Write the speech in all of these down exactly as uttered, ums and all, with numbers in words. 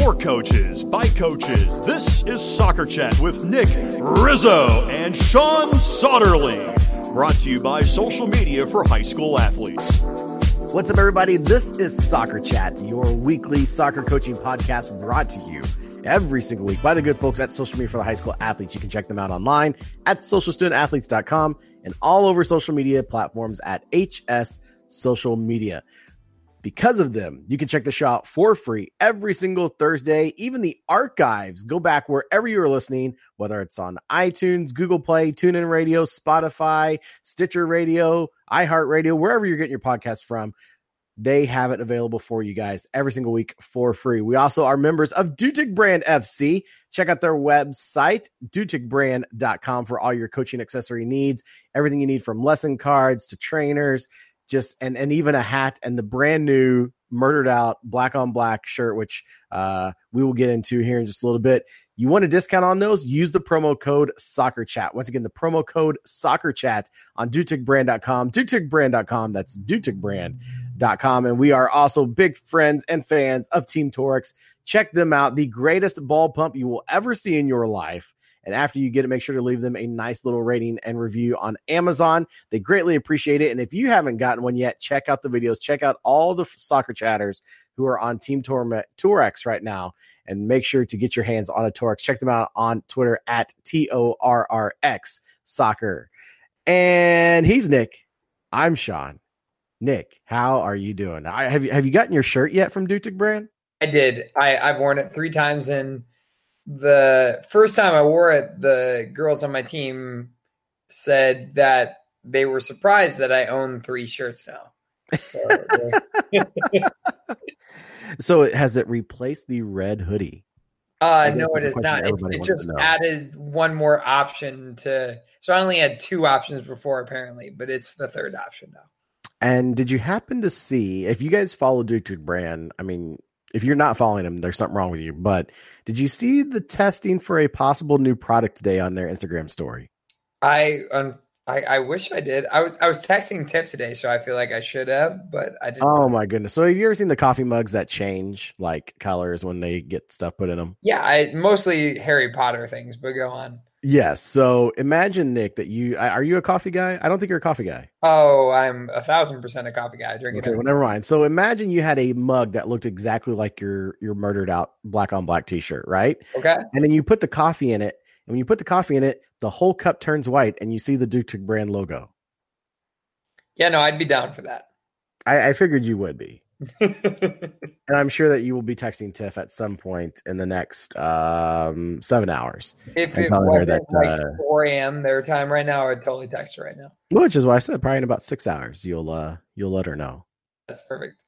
For coaches, by coaches, this is Soccer Chat with Nick Rizzo and Sean Soderling. Brought to you by Social Media for High School Athletes. What's up, everybody? This is Soccer Chat, your weekly soccer coaching podcast brought to you every single week by the good folks at Social Media for the High School Athletes. You can check them out online at social student athletes dot com and all over social media platforms at H S Social Media. Because of them, you can check the show out for free every single Thursday. Even the archives, go back wherever you are listening, whether it's on iTunes, Google Play, TuneIn Radio, Spotify, Stitcher Radio, iHeartRadio, wherever you're getting your podcast from. They have it available for you guys every single week for free. We also are members of Dutig Brand F C. Check out their website, dutig brand dot com, for all your coaching accessory needs. Everything you need from lesson cards to trainers, just and, and even a hat and the brand new Murdered Out black on black shirt, which uh, we will get into here in just a little bit. You want a discount on those? Use the promo code SoccerChat. Once again, the promo code SoccerChat on dutig brand dot com, dutig brand dot com. That's dutig brand dot com. And we are also big friends and fans of Team Torx. Check them out. The greatest ball pump you will ever see in your life. And after you get it, make sure to leave them a nice little rating and review on Amazon. They greatly appreciate it. And if you haven't gotten one yet, check out the videos. Check out all the soccer chatters who are on Team Torx right now. And make sure to get your hands on a Torx. Check them out on Twitter at T O R R X Soccer. And he's Nick. I'm Sean. Nick, how are you doing? I, have, you, have you gotten your shirt yet from Dutig Brand? I did. I, I've worn it three times, and the first time I wore it, the girls on my team said that they were surprised that I own three shirts now. So, so it, has it replaced the red hoodie? Uh, no, it is not. It's, it just added one more option to. So I only had two options before, apparently, but it's the third option now. And did you happen to see, if you guys follow Dutig Brand, I mean, if you're not following them, there's something wrong with you. But did you see the testing for a possible new product today on their Instagram story? I um, I, I wish I did. I was I was texting Tiff today, so I feel like I should have, but I didn't. Oh my goodness! So have you ever seen the coffee mugs that change like colors when they get stuff put in them? Yeah, I mostly Harry Potter things, but go on. Yes. So imagine, Nick, that you are you a coffee guy? I don't think you're a coffee guy. Oh, I'm a thousand percent a coffee guy. I drink okay, it. Well, never mind. So imagine you had a mug that looked exactly like your your Murdered Out black on black T-shirt, right? Okay. And then you put the coffee in it, and when you put the coffee in it, the whole cup turns white, and you see the Dutig Brand logo. Yeah, no, I'd be down for that. I, I figured you would be. And I'm sure that you will be texting Tiff at some point in the next um, seven hours. If it wasn't that, like uh, four a.m. their time right now, I'd totally text her right now. Which is why I said probably in about six hours you'll uh, you'll let her know. That's perfect.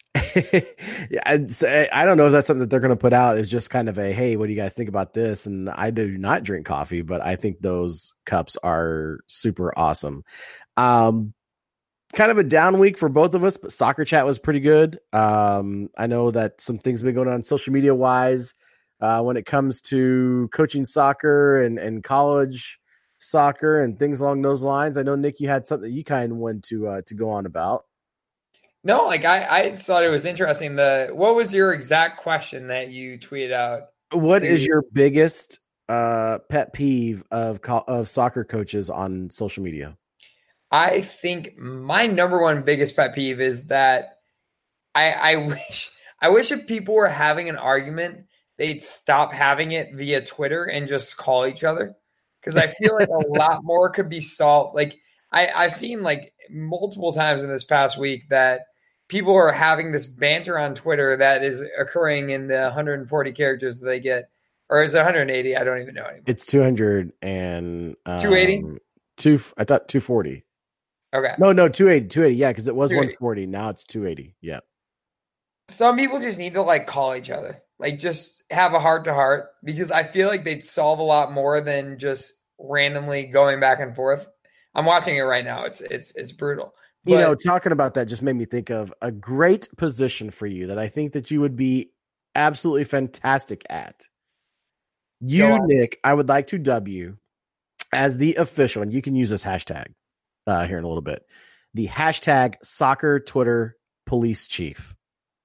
Yeah, I'd say, I don't know if that's something that they're going to put out. It's just kind of a, hey, what do you guys think about this? And I do not drink coffee, but I think those cups are super awesome. Um, kind of a down week for both of us, but Soccer Chat was pretty good. Um, I know that some things have been going on social media wise uh, when it comes to coaching soccer and, and college soccer and things along those lines. I know, Nick, you had something you kind of wanted to uh, to go on about. No, like I, I just thought it was interesting. The what was your exact question that you tweeted out? What is your biggest uh, pet peeve of co- of soccer coaches on social media? I think my number one biggest pet peeve is that I, I wish I wish if people were having an argument, they'd stop having it via Twitter and just call each other. Because I feel like a lot more could be solved. Like I, I've seen like multiple times in this past week that people are having this banter on Twitter that is occurring in the one hundred forty characters that they get. Or is it one hundred eighty? I don't even know anymore. It's two hundred and um, two eighty? Two, I thought two forty. Okay. No, no, two eighty, two eighty. Yeah, because it was one forty. Now it's two eighty. Yeah. Some people just need to like call each other, like just have a heart to heart, because I feel like they'd solve a lot more than just randomly going back and forth. I'm watching it right now. It's it's it's brutal. But, you know, talking about that just made me think of a great position for you that I think that you would be absolutely fantastic at. You, Nick, I would like to dub you as the official, and you can use this hashtag uh, here in a little bit, the hashtag soccer Twitter police chief.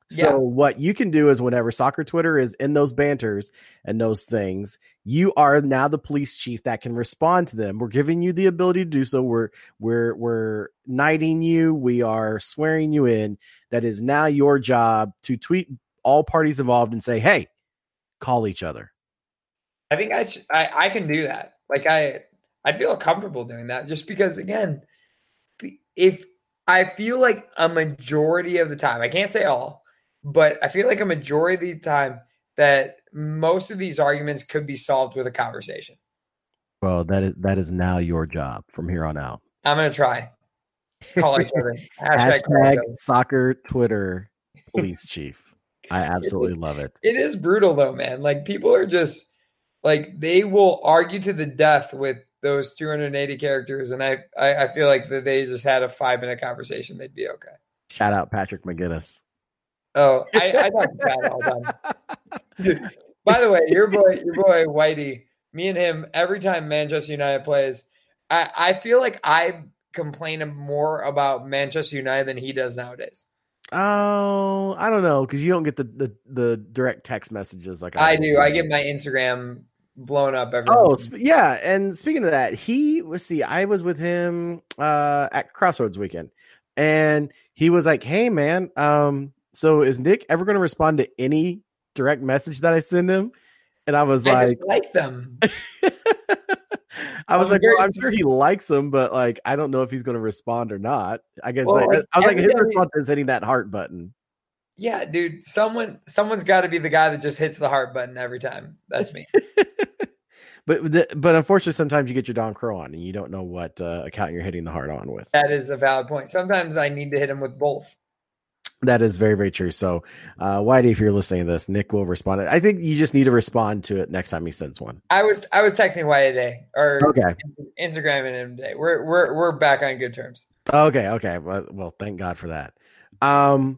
So Yeah. what you can do is whenever soccer Twitter is in those banters and those things, you are now the police chief that can respond to them. We're giving you the ability to do so. We're we're we're knighting you. We are swearing you in. That is now your job to tweet all parties involved and say, "Hey, call each other." I think I, sh- I I can do that. Like I I feel comfortable doing that just because again, if I feel like a majority of the time, I can't say all, but I feel like a majority of the time that most of these arguments could be solved with a conversation. Well, that is that is now your job from here on out. I'm gonna try. Call each other. Hashtag, call Hashtag each other. soccer Twitter police chief. I absolutely It is- love it. It is brutal though, man. Like people are just like they will argue to the death with those two hundred eighty characters, and I, I I feel like that they just had a five minute conversation, they'd be okay. Shout out Patrick McGinnis. Oh, I, I talk to Pat all the time. Dude, by the way, your boy, your boy Whitey, me and him, every time Manchester United plays, I, I feel like I complain more about Manchester United than he does nowadays. Oh, I don't know, because you don't get the, the the direct text messages like I do. I get my Instagram blown up every Oh, once in a sp- yeah. And speaking of that, he was see, I was with him uh at Crossroads weekend, and he was like, "Hey, man, um, so is Nick ever going to respond to any direct message that I send him?" And I was I like, just like them. I was I'm like, very- well, I'm sure he likes them, but like, I don't know if he's going to respond or not. I guess Well, like, like, I was like, his everybody- response is hitting that heart button. Yeah, dude. Someone someone's got to be the guy that just hits the heart button every time. That's me. But the, but unfortunately, sometimes you get your Don Crow on, and you don't know what uh, account you're hitting the heart on with. That is a valid point. Sometimes I need to hit him with both. That is very, very true. So, uh, Whitey, if you're listening to this, Nick will respond. I think you just need to respond to it next time he sends one. I was I was texting White today or Okay. Instagramming him today. We're we're we're back on good terms. Okay. Okay. Well, well thank God for that. Um,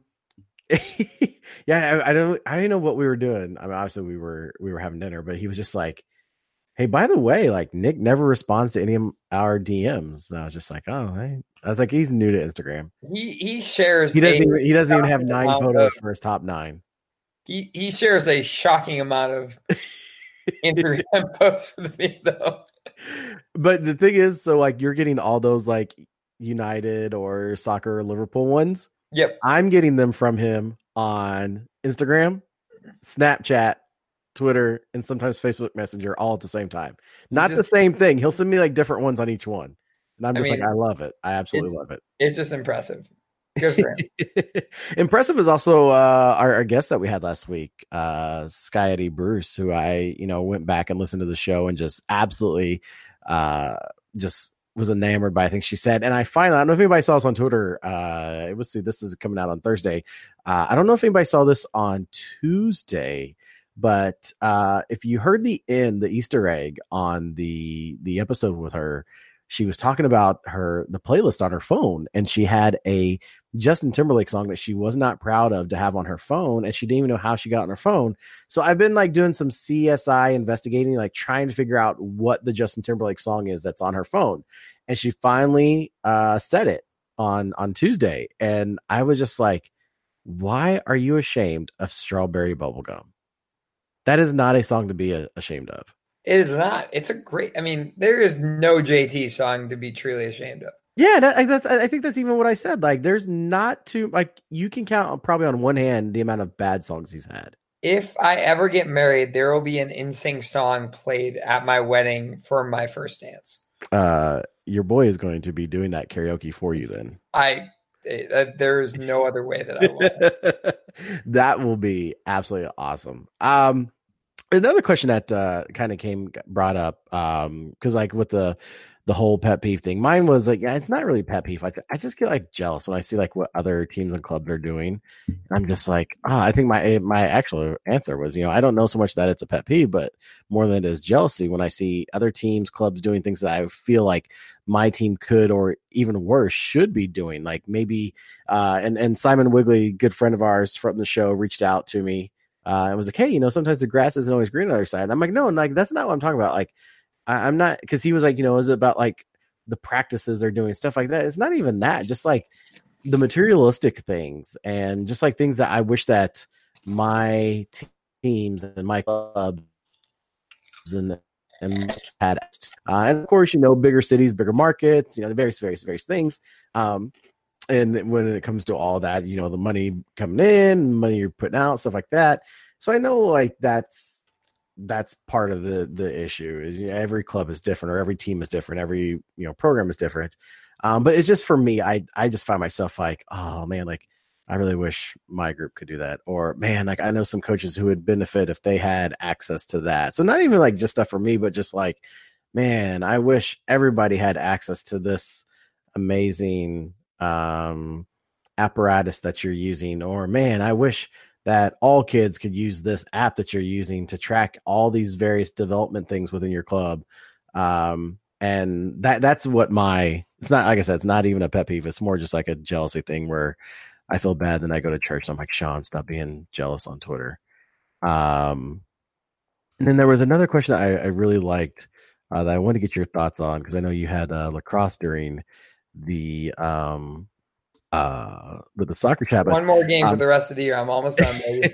yeah, I, I don't, I didn't know what we were doing. I mean, obviously we were, we were having dinner, but he was just like, "Hey, by the way, like Nick never responds to any of our D Ms." And I was just like, "Oh, hey." I was like, he's new to Instagram. He he shares He doesn't a even, he doesn't even have shocking nine amount photos of- for his top nine. He he shares a shocking amount of Instagram posts with me though. But the thing is, so like you're getting all those like United or soccer or Liverpool ones. Yep. I'm getting them from him on Instagram, Snapchat, Twitter, and sometimes Facebook Messenger all at the same time. Not just- the same thing. He'll send me like different ones on each one. And I'm I just mean, like, I love it. I absolutely love it. It's just impressive. Good for him. Impressive is also uh, our, our guest that we had last week, uh, Sky Eddie Bruce, who I, you know, went back and listened to the show and just absolutely uh, just was enamored by, I think she said. And I finally, I don't know if anybody saw this on Twitter. Uh, it was, see, this is coming out on Thursday. Uh, I don't know if anybody saw this on Tuesday, but uh, if you heard the end, the Easter egg on the the episode with her, she was talking about her the playlist on her phone, and she had a Justin Timberlake song that she was not proud of to have on her phone, and she didn't even know how she got on her phone. So I've been like doing some C S I investigating, like trying to figure out what the Justin Timberlake song is that's on her phone. And she finally uh, said it on on Tuesday, and I was just like, "Why are you ashamed of Strawberry Bubblegum? That is not a song to be a- ashamed of." It is not. It's a great. I mean, there is no J T song to be truly ashamed of. Yeah, that, that's. I think that's even what I said. Like, there's not too like you can count on, probably on one hand the amount of bad songs he's had. If I ever get married, there will be an N Sync song played at my wedding for my first dance. Uh, your boy is going to be doing that karaoke for you. Then I. Uh, there is no other way that I will. that will be absolutely awesome. Um, another question that uh, kind of came brought up um, because like with the. the whole pet peeve thing. Mine was like, yeah, it's not really pet peeve. I, I just get like jealous when I see like what other teams and clubs are doing. I'm just like, ah, oh, I think my, my actual answer was, you know, I don't know so much that it's a pet peeve, but more than it is jealousy when I see other teams, clubs doing things that I feel like my team could, or even worse, should be doing. Like maybe, uh, and, and Simon Wigley, good friend of ours from the show, reached out to me. Uh, and was like, hey, you know, sometimes the grass isn't always green on the other side. And I'm like, no, like, that's not what I'm talking about. Like, I'm not, because he was like, you know, is it about like the practices they're doing, stuff like that? It's not even that. Just like the materialistic things and just like things that I wish that my teams and my clubs and and had, uh, and of course, you know, bigger cities, bigger markets, you know, the various, various, various things. Um, and when it comes to all that, you know, the money coming in, money you're putting out, stuff like that. So I know like that's that's part of the the issue is, you know, every club is different or every team is different, every, you know, program is different. Um, but it's just for me, I I just find myself like, oh man, like I really wish my group could do that. Or man, like I know some coaches who would benefit if they had access to that. So not even like just stuff for me, but just like, man, I wish everybody had access to this amazing um, apparatus that you're using. Or man, I wish that all kids could use this app that you're using to track all these various development things within your club. Um, and that that's what my, it's not, like I said, it's not even a pet peeve. It's more just like a jealousy thing where I feel bad. Then I go to church and I'm like, Sean, stop being jealous on Twitter. Um, and then there was another question I, I really liked uh, that I want to get your thoughts on, because I know you had uh, lacrosse during the um, uh, with the soccer chat. One but, more game um, for the rest of the year. I'm almost done, baby.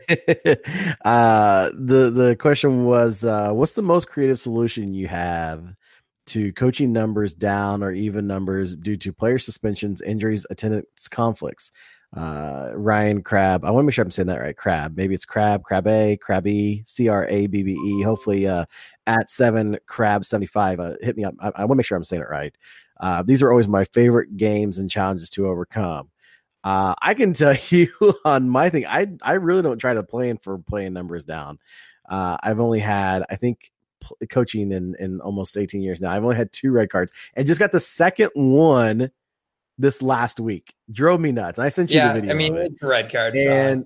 uh, the the question was, uh, what's the most creative solution you have to coaching numbers down or even numbers due to player suspensions, injuries, attendance conflicts? Uh, Ryan Crab. I want to make sure I'm saying that right. Crab. Maybe it's Crab, Crab A, Crab E, C R A B B E. Hopefully, uh, at seven Crab seventy-five. Uh, hit me up. I, I want to make sure I'm saying it right. Uh, these are always my favorite games and challenges to overcome. Uh, I can tell you on my thing, I I really don't try to plan for playing numbers down. Uh, I've only had, I think, p- coaching in in almost eighteen years now. I've only had two red cards and just got the second one this last week. Drove me nuts. I sent you yeah, the video. I mean, of it. it's a red card. And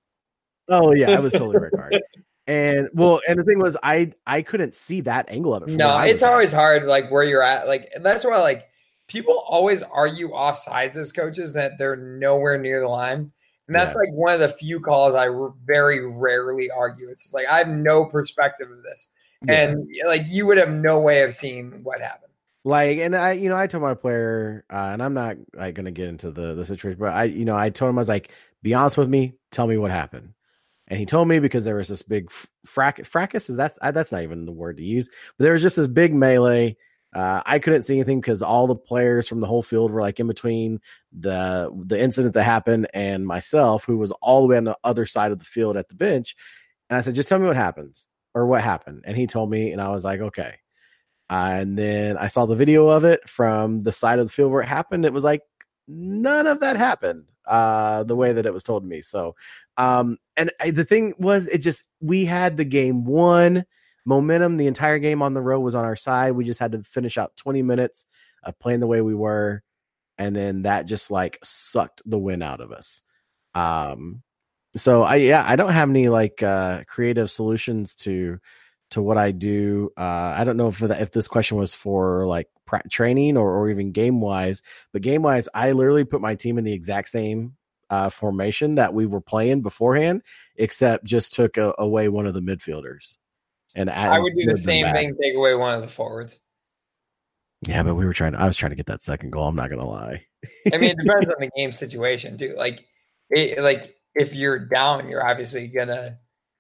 oh yeah, I was totally red card. And well, and the thing was, I I couldn't see that angle of it. from No, where I it's was at. always hard, like where you're at. Like that's why, like people always argue offsides as coaches that they're nowhere near the line, and that's Yeah. like one of the few calls I r- very rarely argue. It's just like I have no perspective of this, Yeah. and like you would have no way of seeing what happened. Like, and I, you know, I told my player, uh, and I'm not like going to get into the the situation, but I, you know, I told him, I was like, be honest with me, tell me what happened. And he told me because there was this big frac fracas. Is that's that's not even the word to use, but there was just this big melee. Uh, I couldn't see anything because all the players from the whole field were like in between the the incident that happened and myself, who was all the way on the other side of the field at the bench. And I said, just tell me what happens or what happened. And he told me, and I was like, okay. Uh, and then I saw the video of it from the side of the field where it happened. It was like none of that happened uh, the way that it was told to me. So, um, and I, the thing was, it just, we had the game one momentum. The entire game on the road was on our side. We just had to finish out twenty minutes of playing the way we were. And then that just like sucked the win out of us. Um, so I, yeah, I don't have any like uh, creative solutions to to what I do. Uh, I don't know if that, if this question was for like pra- training or, or even game wise, but game wise, I literally put my team in the exact same uh, formation that we were playing beforehand, except just took a, away one of the midfielders. And I would do the same thing, take away one of the forwards. Yeah, but we were trying to, I was trying to get that second goal. I'm not going to lie. I mean, it depends on the game situation too. Like, it, like if you're down, you're obviously gonna.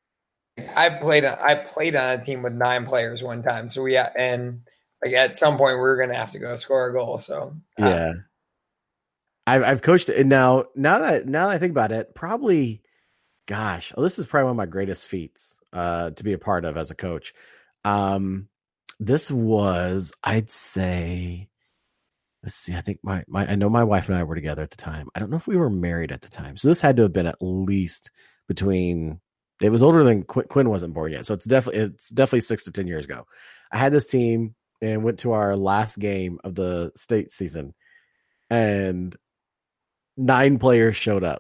I played. I played on a team with nine players one time, so we and like at some point we were gonna have to go score a goal. So uh, yeah, I've I've coached it, and now now that now that I think about it, probably, gosh, oh, this is probably one of my greatest feats uh, to be a part of as a coach. Um, this was, I'd say, let's see, I think my my I know my wife and I were together at the time. I don't know if we were married at the time, so this had to have been at least between. It was older than Qu- Quinn wasn't born yet, so it's definitely it's definitely six to ten years ago. I had this team and went to our last game of the state season, and nine players showed up.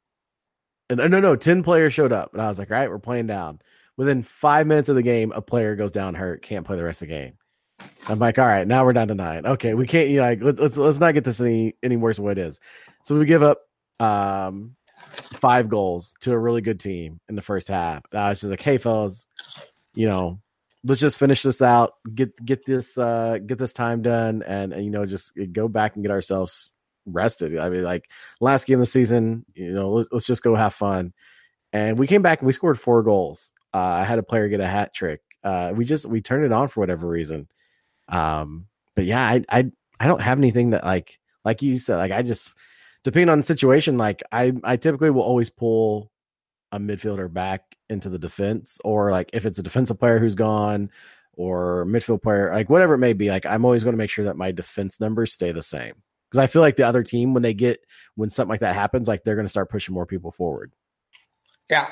And no, no, no, ten players showed up, and I was like, "All right, we're playing down." Within five minutes of the game, a player goes down hurt, can't play the rest of the game. I'm like, "All right, now we're down to nine. Okay, we can't. You know, like, let's let's let's not get this any any worse than what it is." So we give up. Um, five goals to a really good team in the first half. And I was just like, hey fellas, you know, let's just finish this out, get, get this, uh, get this time done. And, and, you know, just go back and get ourselves rested. I mean, like last game of the season, you know, let's, let's just go have fun. And we came back and we scored four goals. Uh, I had a player get a hat trick. Uh, we just we turned it on for whatever reason. Um, but yeah, I I I don't have anything that like like you said. Like I just depending on the situation. Like I I typically will always pull a midfielder back into the defense, or like if it's a defensive player who's gone, or midfield player, like whatever it may be. Like I'm always going to make sure that my defense numbers stay the same, because I feel like the other team, when they get when something like that happens, like they're going to start pushing more people forward. Yeah.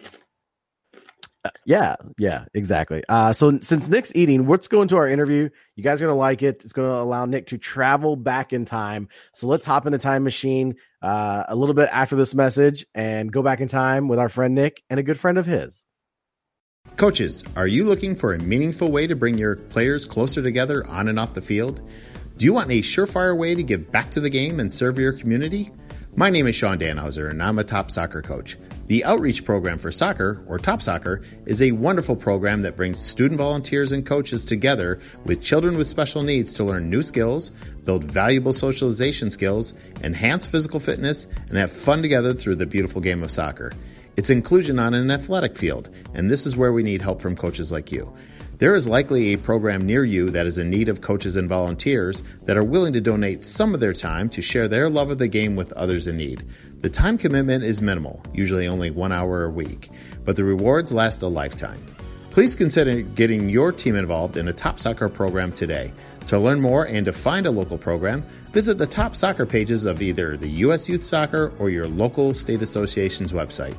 Yeah, yeah, exactly. Uh, so since Nick's eating, let's go into our interview. You guys are going to like it. It's going to allow Nick to travel back in time. So let's hop in a time machine uh, a little bit after this message and go back in time with our friend Nick and a good friend of his. Coaches, are you looking for a meaningful way to bring your players closer together on and off the field? Do you want a surefire way to give back to the game and serve your community? My name is Sean Danhauser, and I'm a top soccer coach. The Outreach Program for Soccer, or Top Soccer, is a wonderful program that brings student volunteers and coaches together with children with special needs to learn new skills, build valuable socialization skills, enhance physical fitness, and have fun together through the beautiful game of soccer. It's inclusion on an athletic field, and this is where we need help from coaches like you. There is likely a program near you that is in need of coaches and volunteers that are willing to donate some of their time to share their love of the game with others in need. The time commitment is minimal, usually only one hour a week, but the rewards last a lifetime. Please consider getting your team involved in a Top Soccer program today. To learn more and to find a local program, visit the Top Soccer pages of either the U S Youth Soccer or your local state association's website.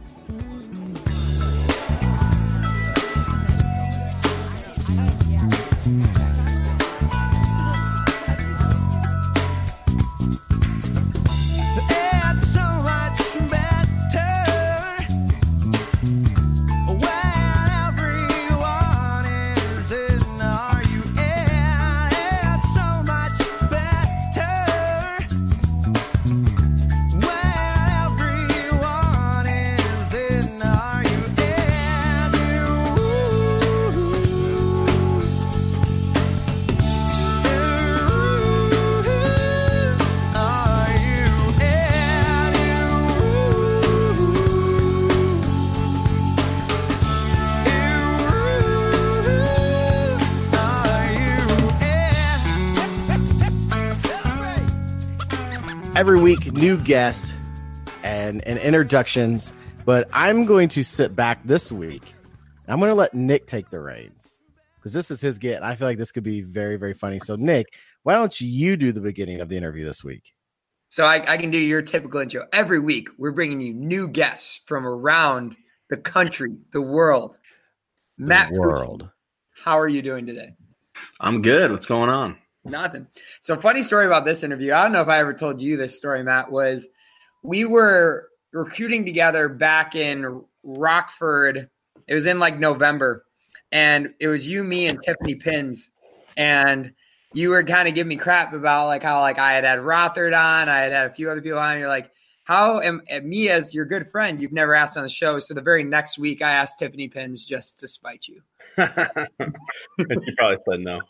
Every week, new guest and, and introductions, but I'm going to sit back this week. I'm going to let Nick take the reins because this is his get. And I feel like this could be very, very funny. So, Nick, why don't you do the beginning of the interview this week? So I, I can do your typical intro. Every week, we're bringing you new guests from around the country, the world. The Matt, world. how are you doing today? I'm good. What's going on? Nothing. So funny story about this interview. I don't know if I ever told you this story, Matt, was we were recruiting together back in Rockford. It was in like November, and it was you, me, and Tiffany Pins. And you were kind of giving me crap about like how like I had had Rothard on. I had had a few other people on. And you're like, how am, am me as your good friend, you've never asked on the show. So the very next week I asked Tiffany Pins just to spite you. She probably said no.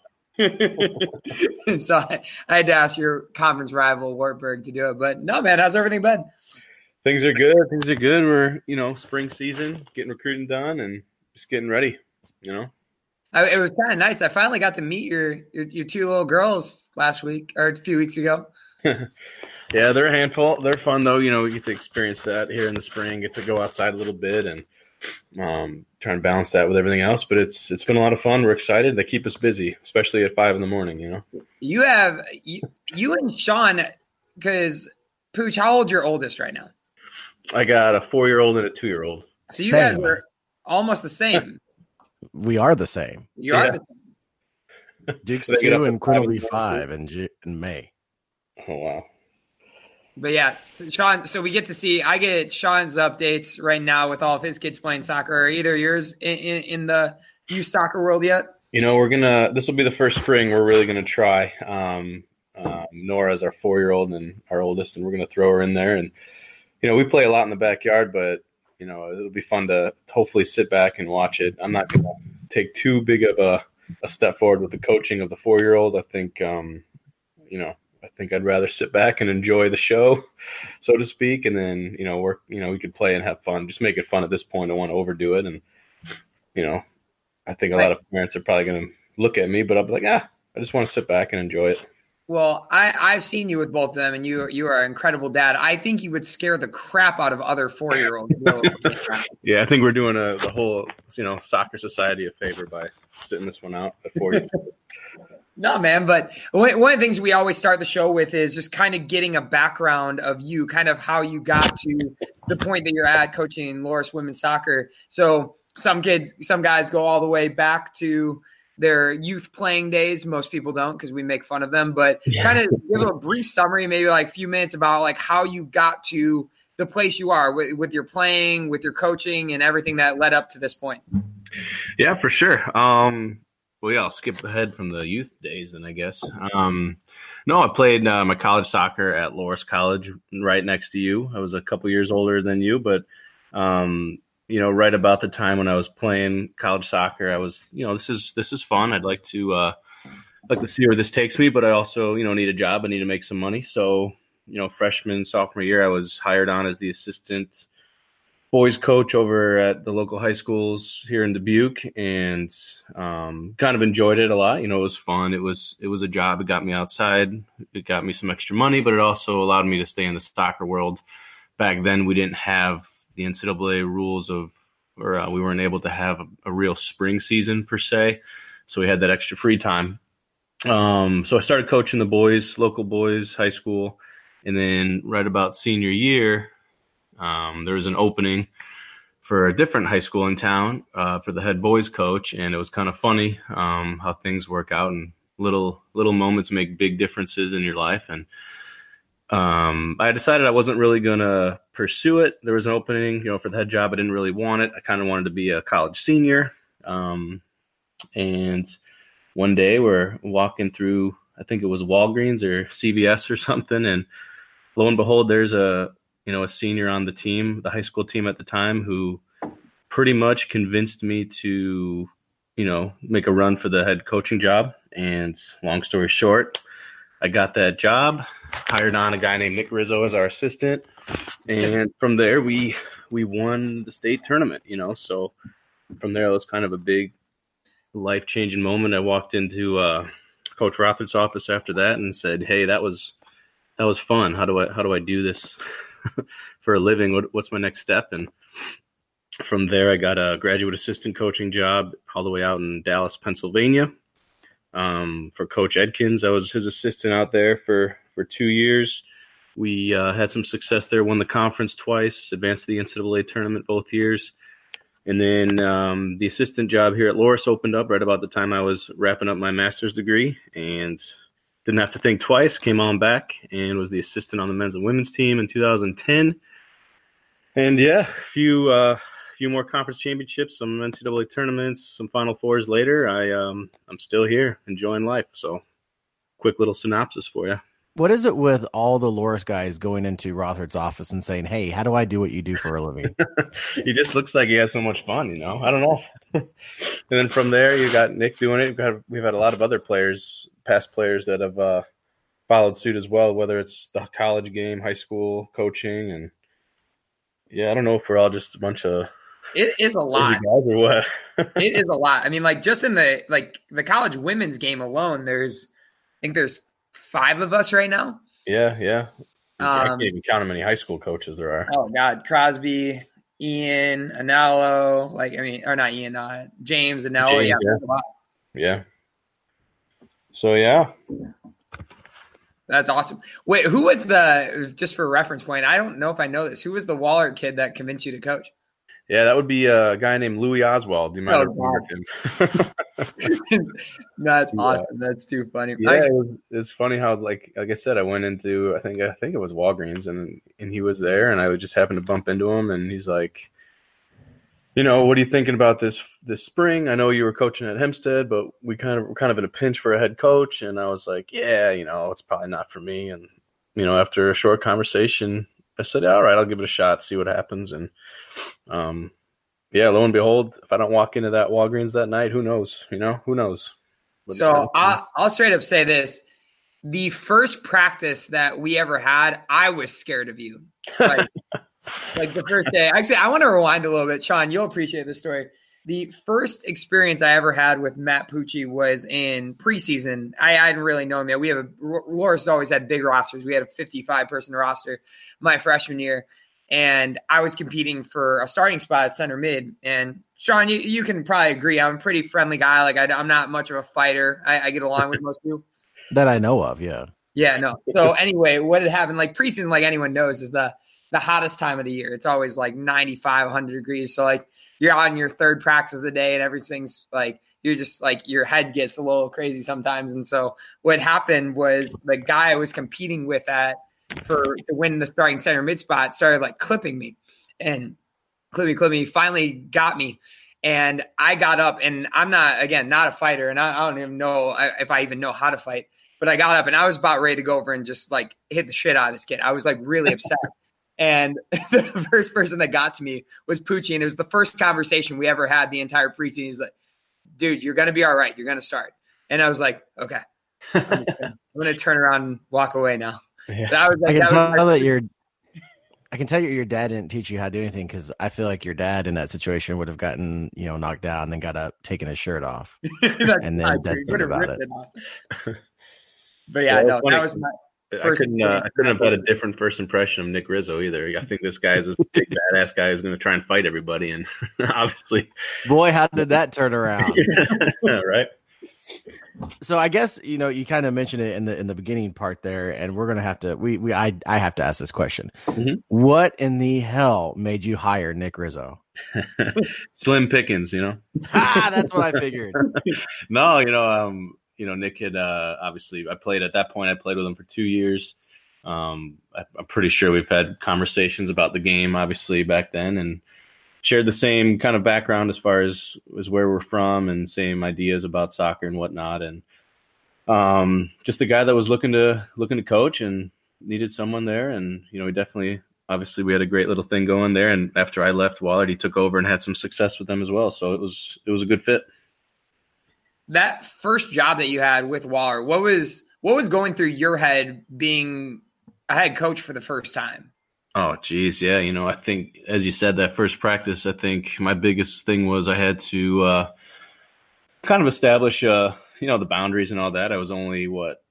So I, I had to ask your conference rival Wartburg to do it, but no, man, how's everything been? Things are good. Things are good. We're, you know, spring season, getting recruiting done and just getting ready, you know. I, it was kind of nice. I finally got to meet your, your your two little girls last week or a few weeks ago. Yeah, they're a handful. They're fun though. You know, we get to experience that here in the spring, get to go outside a little bit and um, try and balance that with everything else. But it's it's been a lot of fun. We're excited. They keep us busy, especially at five in the morning, you know. You have you, you and Sean, because Pooch, how old your oldest right now? I got a four-year-old and a two-year-old. So you Same. guys are almost the same. We are the same. You are Yeah. the same. Duke's They get up two at and Quinn five will be in the five in, Ju- in May. Oh, wow. But yeah, so Sean, so we get to see, I get Sean's updates right now with all of his kids playing soccer. Are either yours in, in, in the youth soccer world yet? You know, we're going to – this will be the first spring we're really going to try. Um, um, Nora's our four-year-old and our oldest, and we're going to throw her in there. And, you know, we play a lot in the backyard, but, you know, it'll be fun to hopefully sit back and watch it. I'm not going to take too big of a, a step forward with the coaching of the four-year-old. I think, um, you know, I think I'd rather sit back and enjoy the show, so to speak, and then, you know, work, you know, we could play and have fun, just make it fun at this point. I want to overdo it. And, you know, I think a lot of parents are probably going to look at me, but I'll be like, ah, I just want to sit back and enjoy it. Well, I, I've seen you with both of them, and you you are an incredible dad. I think you would scare the crap out of other four-year-olds. Yeah, I think we're doing a, the whole, you know, soccer society a favor by sitting this one out at four years old. No, man, but one one of the things we always start the show with is just kind of getting a background of you, kind of how you got to the point that you're at coaching Loras women's soccer. So some kids, some guys go all the way back to their youth playing days. Most people don't because we make fun of them, but yeah. Kind of give a brief summary, maybe like a few minutes about like how you got to the place you are with, with your playing, with your coaching and everything that led up to this point. Yeah, for sure. Um, well, yeah, I'll skip ahead from the youth days then, I guess. Um, no, I played uh, my college soccer at Loras College right next to you. I was a couple years older than you, but um, you know, right about the time when I was playing college soccer, I was, you know, this is, this is fun. I'd like to, uh, like to see where this takes me, but I also, you know, need a job. I need to make some money. So, you know, freshman, sophomore year, I was hired on as the assistant boys coach over at the local high schools here in Dubuque, and um, kind of enjoyed it a lot. You know, it was fun. It was, it was a job. It got me outside. It got me some extra money, but it also allowed me to stay in the soccer world. Back then we didn't have the N C double A rules of, or uh, we weren't able to have a, a real spring season per se. So we had that extra free time. Um, so I started coaching the boys, local boys, high school. And then right about senior year, um, there was an opening for a different high school in town uh, for the head boys coach. And it was kind of funny um, how things work out, and little, little moments make big differences in your life. And Um, I decided I wasn't really going to pursue it. There was an opening, you know, for the head job. I didn't really want it. I kind of wanted to be a college senior. Um, and one day we're walking through, I think it was Walgreens or C V S or something. And lo and behold, there's a, you know, a senior on the team, the high school team at the time, who pretty much convinced me to, you know, make a run for the head coaching job. And long story short, I got that job, hired on a guy named Nick Rizzo as our assistant. And from there, we we won the state tournament, you know. So from there, it was kind of a big life-changing moment. I walked into uh, Coach Rothard's office after that and said, hey, that was that was fun. How do I how do I do this for a living? What, what's my next step? And from there, I got a graduate assistant coaching job all the way out in Dallas, Pennsylvania. Um, for Coach Edkins, I was his assistant out there for, for two years. We uh, had some success there, won the conference twice, advanced to the N C double A tournament both years. And then um, the assistant job here at Loras opened up right about the time I was wrapping up my master's degree, and didn't have to think twice, came on back and was the assistant on the men's and women's team in two thousand ten. And yeah, a few uh, few more conference championships, some N C double A tournaments, some Final Fours later. I um I'm still here enjoying life. So quick little synopsis for you. What is it with all the Loras guys going into Rothard's office and saying, hey, how do I do what you do for a living? He just looks like he has so much fun, you know. I don't know. And then from there, you got Nick doing it. We've, got, we've had a lot of other players, past players that have uh, followed suit as well, whether it's the college game, high school coaching. And yeah, I don't know if we're all just a bunch of It is a lot. guys or what? It is a lot. I mean, like just in the like the college women's game alone, there's I think there's five of us right now. Yeah, yeah. Um, I can't even count how many high school coaches there are. Oh God, Crosby, Ian, Anello, like I mean, or not Ian, uh, James, Anello. James, yeah, yeah. a lot. Yeah. So yeah. That's awesome. Wait, who was the, just for reference point, I don't know if I know this, who was the Waller kid that convinced you to coach? Yeah, that would be a guy named Louis Oswald. You might have Oh, remembered him. That's Yeah. awesome. That's too funny. Yeah, I- it was, it's funny how like like I said, I went into I think I think it was Walgreens, and and he was there, and I would just happen to bump into him, and he's like, you know, what are you thinking about this this spring? I know you were coaching at Hempstead, but we kind of were kind of in a pinch for a head coach, and I was like, yeah, you know, it's probably not for me. And you know, after a short conversation, I said, all right, I'll give it a shot, see what happens. And um, yeah, lo and behold, if I don't walk into that Walgreens that night, who knows? You know, who knows? But So I'll, I'll straight up say this. the first practice that we ever had, I was scared of you. Like, like the first day. Actually, I want to rewind a little bit. Sean, you'll appreciate this story. The first experience I ever had with Matt Pucci was in preseason. I, I didn't really know him yet. We have a Loras always had big rosters. We had a fifty-five person roster my freshman year, and I was competing for a starting spot at center mid. And Sean, you, you can probably agree. I'm a pretty friendly guy. Like I, I'm not much of a fighter. I, I get along with most people that I know of. Yeah. Yeah. No. So anyway, what had happened? Like preseason, like anyone knows, is the the hottest time of the year. It's always like ninety-five, one hundred degrees. So like, you're on your third practice of the day and everything's like, you're just like, your head gets a little crazy sometimes. And so what happened was the guy I was competing with at for to win the starting center mid spot started like clipping me and clipping, clipping me, finally got me. And I got up and I'm not, again, not a fighter. And I, I don't even know if I even know how to fight, but I got up and I was about ready to go over and just like hit the shit out of this kid. I was like really upset. And the first person that got to me was Pucci, and it was the first conversation we ever had the entire preseason. He's like, dude, you're going to be all right. You're going to start. And I was like, okay, I'm going to turn around and walk away now. Yeah. I, was like, I can that tell was that your I can tell you your dad didn't teach you how to do anything, because I feel like your dad in that situation would have gotten, you know, knocked down and then got up, taking his shirt off, and then did something about it. it but yeah, yeah no, funny. that was my I couldn't. Uh, I couldn't have had a different first impression of Nick Rizzo either. I think this guy is a big badass guy who's going to try and fight everybody, and obviously, boy, how did that turn around? Yeah, right. So I guess you know you kind of mentioned it in the in the beginning part there, and we're gonna have to. We we I I have to ask this question. Mm-hmm. What in the hell made you hire Nick Rizzo? Slim pickings, you know. Ah, that's what I figured. No, you know, um. You know, Nick had uh, obviously, I played at that point, I played with him for two years. Um, I, I'm pretty sure we've had conversations about the game, obviously, back then, and shared the same kind of background as far as, as where we're from and same ideas about soccer and whatnot. And um, just a guy that was looking to looking to coach and needed someone there. And, you know, we definitely, obviously, we had a great little thing going there. And after I left Wahlert, he took over and had some success with them as well. So it was it was a good fit. That first job that you had with Wahlert, what was what was going through your head being a head coach for the first time? Oh, geez, yeah. You know, I think, as you said, that first practice, I think my biggest thing was I had to uh, kind of establish, uh, you know, the boundaries and all that. I was only, what,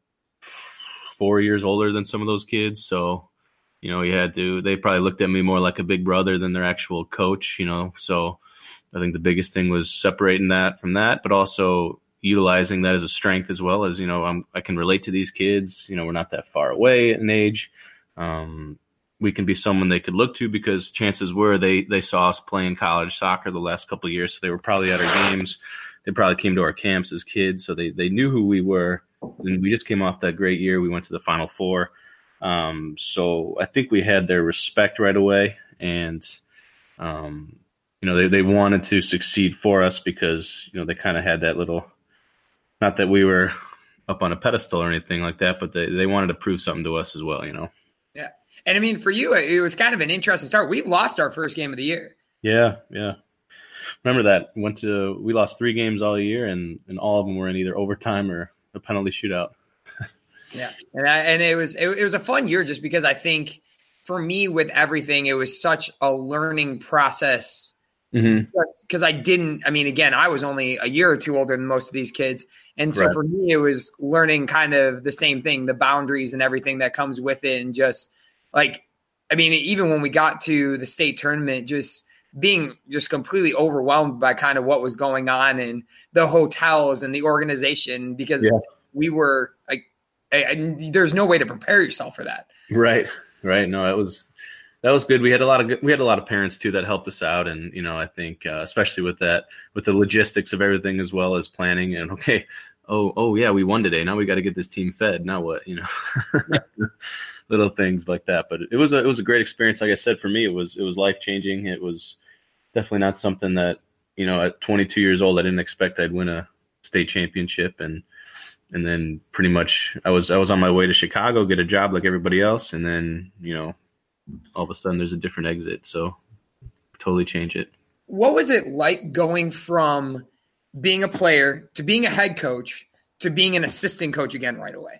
four years older than some of those kids. So, you know, you had to, they probably looked at me more like a big brother than their actual coach, you know. So I think the biggest thing was separating that from that, but also utilizing that as a strength as well as, you know, I'm, I can relate to these kids. You know, we're not that far away in age. Um, we can be someone they could look to because chances were they, they saw us playing college soccer the last couple of years. So they were probably at our games. They probably came to our camps as kids. So they, they knew who we were. And we just came off that great year. We went to the Final Four. Um, so I think we had their respect right away. And, um, you know, they, they wanted to succeed for us because, you know, they kind of had that little, not that we were up on a pedestal or anything like that, but they, they wanted to prove something to us as well, you know? Yeah. And I mean, for you, it was kind of an interesting start. We lost our first game of the year. Yeah. Yeah. Remember that. Went to, we lost three games all year and, and all of them were in either overtime or a penalty shootout. Yeah. And I, and it was, it, it was a fun year just because I think for me with everything, it was such a learning process. Mm-hmm. Because I didn't, I mean, again, I was only a year or two older than most of these kids. And so right. for me, it was learning kind of the same thing, the boundaries and everything that comes with it. And just like, I mean, even when we got to the state tournament, just being just completely overwhelmed by kind of what was going on and the hotels and the organization, because yeah. we were like, I, I, there's no way to prepare yourself for that. Right. Right. No, it was, that was good. We had a lot of good, we had a lot of parents too that helped us out, and you know, I think uh, especially with that, with the logistics of everything as well as planning. And okay, oh oh yeah, we won today. Now we got to get this team fed. Now what? You know, little things like that. But it was a it was a great experience. Like I said, for me, it was it was life changing. It was definitely not something that, you know, at twenty-two years old, I didn't expect I'd win a state championship, and and then pretty much I was I was on my way to Chicago, get a job like everybody else, and then you know. all of a sudden there's a different exit. So totally change it. What was it like going from being a player to being a head coach to being an assistant coach again right away?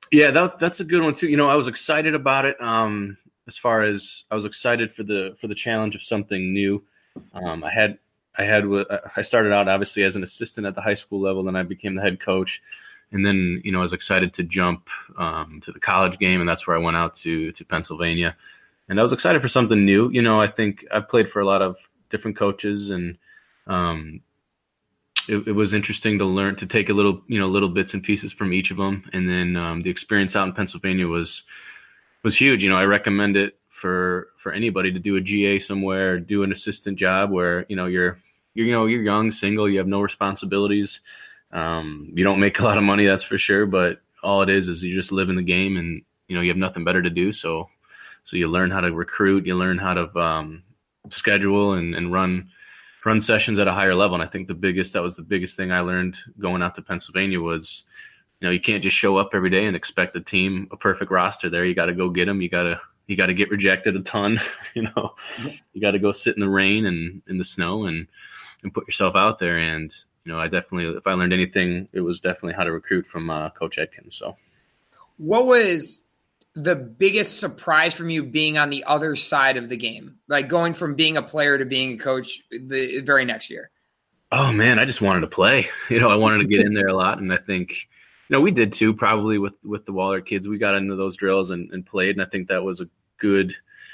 Yeah, that, that's a good one too. You know, I was excited about it. Um, as far as I was excited for the for the challenge of something new. Um, I had I had I started out obviously as an assistant at the high school level, then I became the head coach, and then you know I was excited to jump um, to the college game, and that's where I went out to to Pennsylvania, and I was excited for something new. You know, I think I've played for a lot of different coaches, and um, it, it was interesting to learn to take a little you know little bits and pieces from each of them, and then um, the experience out in Pennsylvania was. was huge. You know, I recommend it for, for anybody to do a G A somewhere, do an assistant job where, you know, you're, you're, you know, you're young, single, you have no responsibilities. Um, you don't make a lot of money, that's for sure. But all it is, is you just live in the game and, you know, you have nothing better to do. So, so you learn how to recruit, you learn how to um, schedule and, and run, run sessions at a higher level. And I think the biggest, that was the biggest thing I learned going out to Pennsylvania was, you know, you can't just show up every day and expect a team, a perfect roster there. You got to go get them. You got to, you got to get rejected a ton. You know, you got to go sit in the rain and in the snow and, and put yourself out there. And, you know, I definitely, if I learned anything, it was definitely how to recruit from uh, Coach Edkins. So what was the biggest surprise from you being on the other side of the game? Like going from being a player to being a coach the very next year? Oh man, I just wanted to play. You know, I wanted to get in there a lot. And I think, you know, we did too, probably with, with the Wahlert kids. We got into those drills and, and played, and I think that was a good,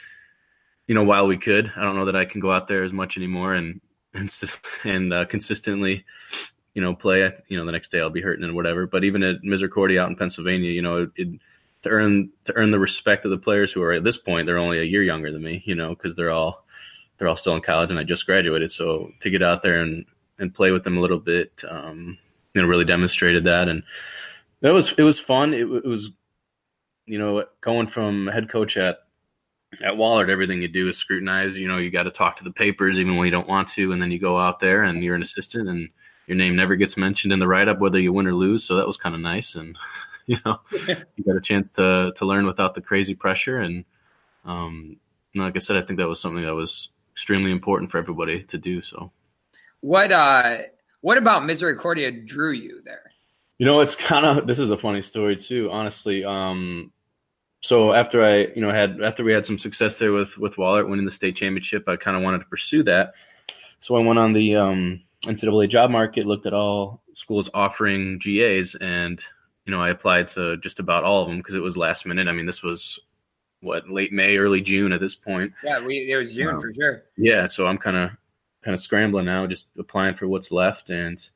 you know, while we could. I don't know that I can go out there as much anymore and and and uh, consistently, you know, play. You know, the next day I'll be hurting and whatever. But even at Misericordia out in Pennsylvania, you know, it, it, to earn to earn the respect of the players who are at this point, they're only a year younger than me, you know, because they're all they're all still in college and I just graduated. So to get out there and and play with them a little bit, um, you know, really demonstrated that. And It was it was fun. It, it was, you know, going from head coach at at Wahlert, everything you do is scrutinized. You know, you got to talk to the papers even when you don't want to, and then you go out there and you're an assistant, and your name never gets mentioned in the write up, whether you win or lose. So that was kind of nice, and you know, you got a chance to to learn without the crazy pressure. And um, like I said, I think that was something that was extremely important for everybody to do. So, what uh, what about Misericordia drew you there? You know, it's kind of, this is a funny story too, honestly. Um, so after I, you know, had, after we had some success there with, with Wahlert winning the state championship, I kind of wanted to pursue that. So I went on the um, N C double A job market, looked at all schools offering G As, and, you know, I applied to just about all of them because it was last minute. I mean, this was what, late May, early June at this point. Yeah, we, it was June um, for sure. Yeah. So I'm kind of, kind of scrambling now, just applying for what's left. And,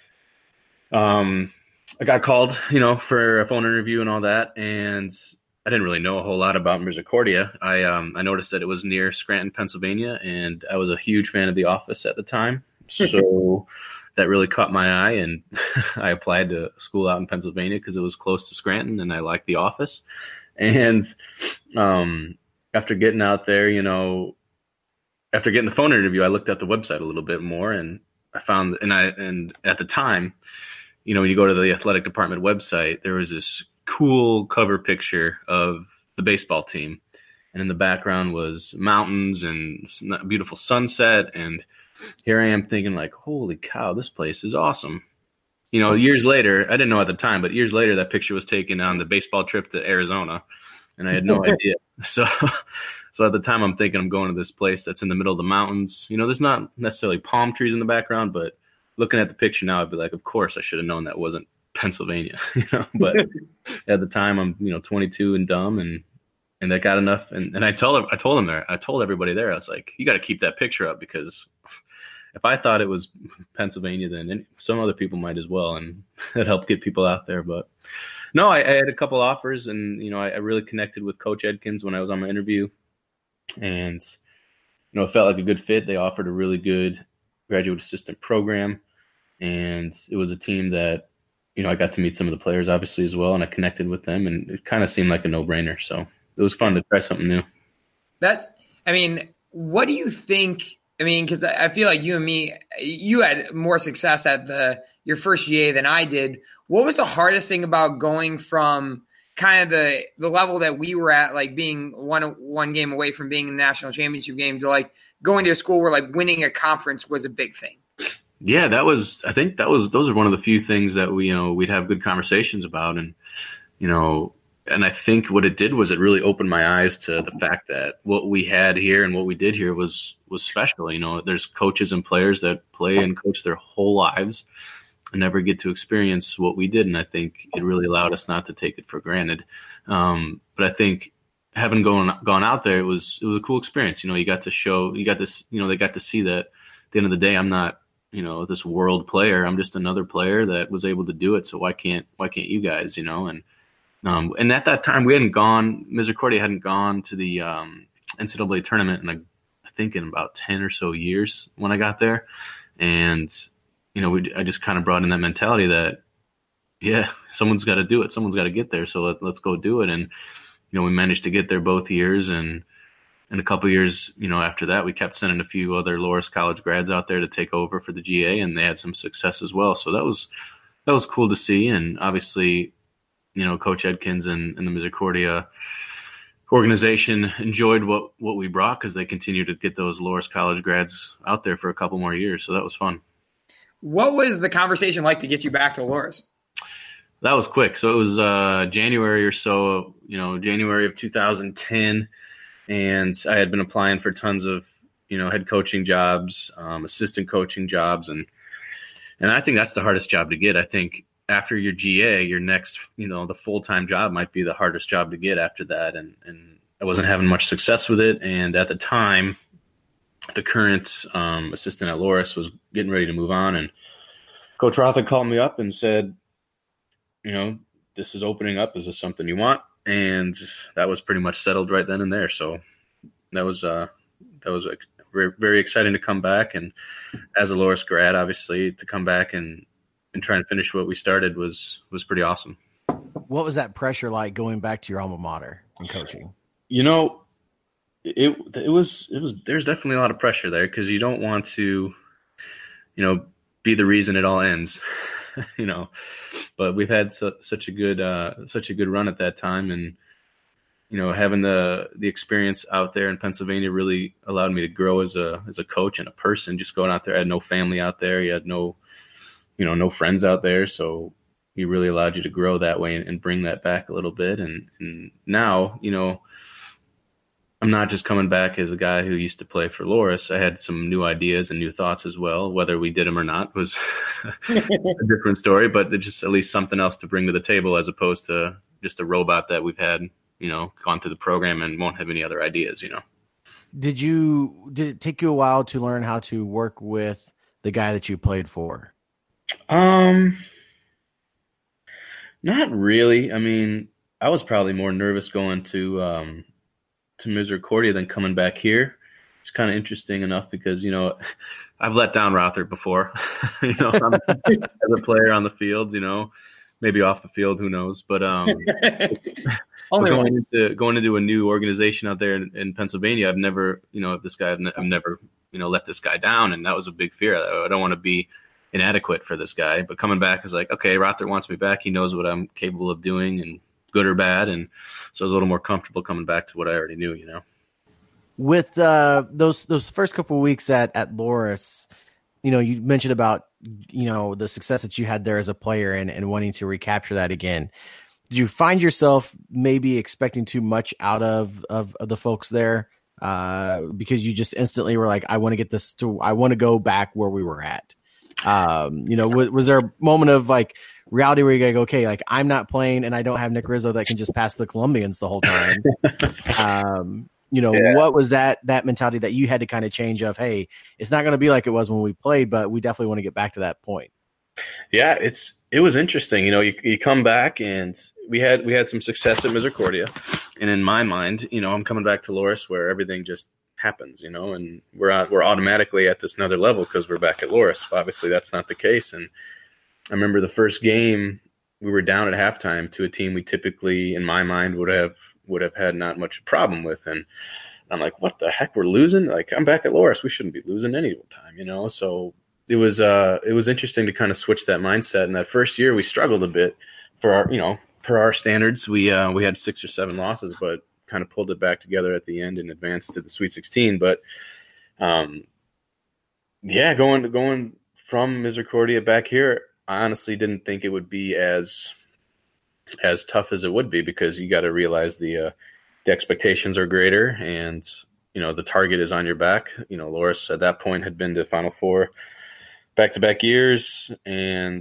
um, I got called, you know, for a phone interview and all that, and I didn't really know a whole lot about Misericordia. I um, I noticed that it was near Scranton, Pennsylvania, and I was a huge fan of The Office at the time, so that really caught my eye, and I applied to school out in Pennsylvania because it was close to Scranton, and I liked The Office. And um, after getting out there, you know, after getting the phone interview, I looked at the website a little bit more, and I found, and I and at the time, you know, when you go to the athletic department website, there was this cool cover picture of the baseball team. And in the background was mountains and a beautiful sunset. And here I am thinking like, holy cow, this place is awesome. You know, years later, I didn't know at the time, but years later, that picture was taken on the baseball trip to Arizona. And I had no idea. So, so at the time I'm thinking I'm going to this place that's in the middle of the mountains. You know, there's not necessarily palm trees in the background, but looking at the picture now, I'd be like, of course I should have known that wasn't Pennsylvania, you know, but at the time I'm, you know, twenty-two and dumb, and, and that got enough. And, and I told I told them there, I told everybody there, I was like, you got to keep that picture up, because if I thought it was Pennsylvania, then some other people might as well. And it helped get people out there. But no, I, I had a couple offers, and, you know, I, I really connected with Coach Edkins when I was on my interview, and, you know, it felt like a good fit. They offered a really good graduate assistant program. And it was a team that, you know, I got to meet some of the players obviously as well, and I connected with them, and it kind of seemed like a no-brainer. So it was fun to try something new. That's, I mean, what do you think? I mean, because I feel like you and me, you had more success at the your first G A than I did. What was the hardest thing about going from kind of the the level that we were at, like being one one game away from being in the national championship game, to like going to a school where like winning a conference was a big thing? Yeah, that was, I think that was, those are one of the few things that we, you know, we'd have good conversations about. And, you know, and I think what it did was it really opened my eyes to the fact that what we had here and what we did here was was special. You know, there's coaches and players that play and coach their whole lives and never get to experience what we did. And I think it really allowed us not to take it for granted. Um, but I think having gone gone out there, it was it was a cool experience. You know, you got to show, you got this, you know, they got to see that at the end of the day, I'm not, you know, this world player. I'm just another player that was able to do it. So why can't why can't you guys? You know, and Um, and at that time, we hadn't gone, Misericordia hadn't gone to the um, N C double A tournament in, a, I think, in about ten or so years when I got there. And, you know, we, I just kind of brought in that mentality that, yeah, someone's got to do it. Someone's got to get there. So let, let's go do it. And, you know, we managed to get there both years. And in a couple of years, you know, after that, we kept sending a few other Loras College grads out there to take over for the G A, and they had some success as well. So that was, that was cool to see. And obviously, you know, Coach Edkins and, and the Misericordia organization enjoyed what, what we brought because they continue to get those Loras College grads out there for a couple more years. So that was fun. What was the conversation like to get you back to Loras? That was quick. So it was uh, January or so, you know, January of two thousand ten. And I had been applying for tons of, you know, head coaching jobs, um, assistant coaching jobs. And, and I think that's the hardest job to get. I think after your G A, your next, you know, the full-time job might be the hardest job to get after that. And, and I wasn't having much success with it. And at the time, the current um, assistant at Loras was getting ready to move on. And Coach Rother called me up and said, you know, this is opening up. Is this something you want? And that was pretty much settled right then and there. So that was, uh, that was very, very exciting to come back. And as a Loras grad, obviously, to come back and, and try and finish what we started was was pretty awesome. What was that pressure like going back to your alma mater and coaching? You know, it it was it was there's definitely a lot of pressure there because you don't want to, you know, be the reason it all ends, you know. But we've had su- such a good uh, such a good run at that time, and you know, having the the experience out there in Pennsylvania really allowed me to grow as a as a coach and a person. Just going out there, I had no family out there. You had no you know, no friends out there. So he really allowed you to grow that way and, and bring that back a little bit. And, and now, you know, I'm not just coming back as a guy who used to play for Loras. I had some new ideas and new thoughts as well. Whether we did them or not was a different story, but it's just at least something else to bring to the table as opposed to just a robot that we've had, you know, gone through the program and won't have any other ideas, you know. Did you, did it take you a while to learn how to work with the guy that you played for? Um, not really. I mean, I was probably more nervous going to um, to Misericordia than coming back here. It's kind of interesting enough because, you know, I've let down Rother before, you know, I'm, as a player on the field, you know, maybe off the field, who knows. But um, Only going into going into a new organization out there in, in Pennsylvania, I've never, you know, this guy, I've, ne- I've never, you know, let this guy down, and that was a big fear. I, I don't want to be inadequate for this guy, but coming back is like, okay, Rother wants me back. He knows what I'm capable of doing, and good or bad. And so I was a little more comfortable coming back to what I already knew, you know. With uh, those those first couple of weeks at at Loras, you know, you mentioned about, you know, the success that you had there as a player and, and wanting to recapture that again. Did you find yourself maybe expecting too much out of, of, of the folks there uh, because you just instantly were like, I want to get this to, I want to go back where we were at? Um, you know, was, was there a moment of like reality where you go, okay, like I'm not playing and I don't have Nick Rizzo that can just pass the Colombians the whole time. um, you know, yeah. What was that, that mentality that you had to kind of change of, hey, it's not going to be like it was when we played, but we definitely want to get back to that point. Yeah, it's, it was interesting. You know, you, you come back and we had, we had some success at Misericordia, and in my mind, you know, I'm coming back to Loras where everything just happens, you know, and we're out, we're automatically at this another level because we're back at Loras. Obviously that's not the case. And I remember the first game we were down at halftime to a team we typically, in my mind, would have, would have had not much problem with. And I'm like, what the heck, we're losing? Like, I'm back at Loras. We shouldn't be losing any time, you know? So it was, uh, it was interesting to kind of switch that mindset. And that first year we struggled a bit for our, you know, for our standards. We, uh, we had six or seven losses, but kind of pulled it back together at the end and advanced to the Sweet sixteen. But, um, yeah, going to going from Misericordia back here, I honestly didn't think it would be as as tough as it would be, because you got to realize the uh, the expectations are greater, and you know the target is on your back. You know, Loras at that point had been to Final Four back-to-back years, and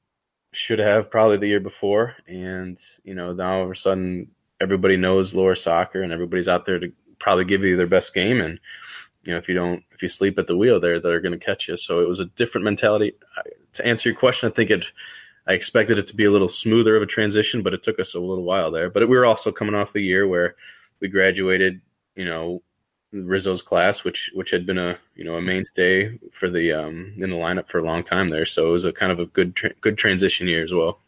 should have probably the year before. And you know, now all of a sudden everybody knows Loras soccer, and everybody's out there to probably give you their best game. And you know, if you don't, if you sleep at the wheel, there they're going to catch you. So it was a different mentality. To answer your question, I think it. I expected it to be a little smoother of a transition, but it took us a little while there. But we were also coming off a year where we graduated, you know, Rizzo's class, which which had been a you know a mainstay for the um, in the lineup for a long time there. So it was a kind of a good tra- good transition year as well.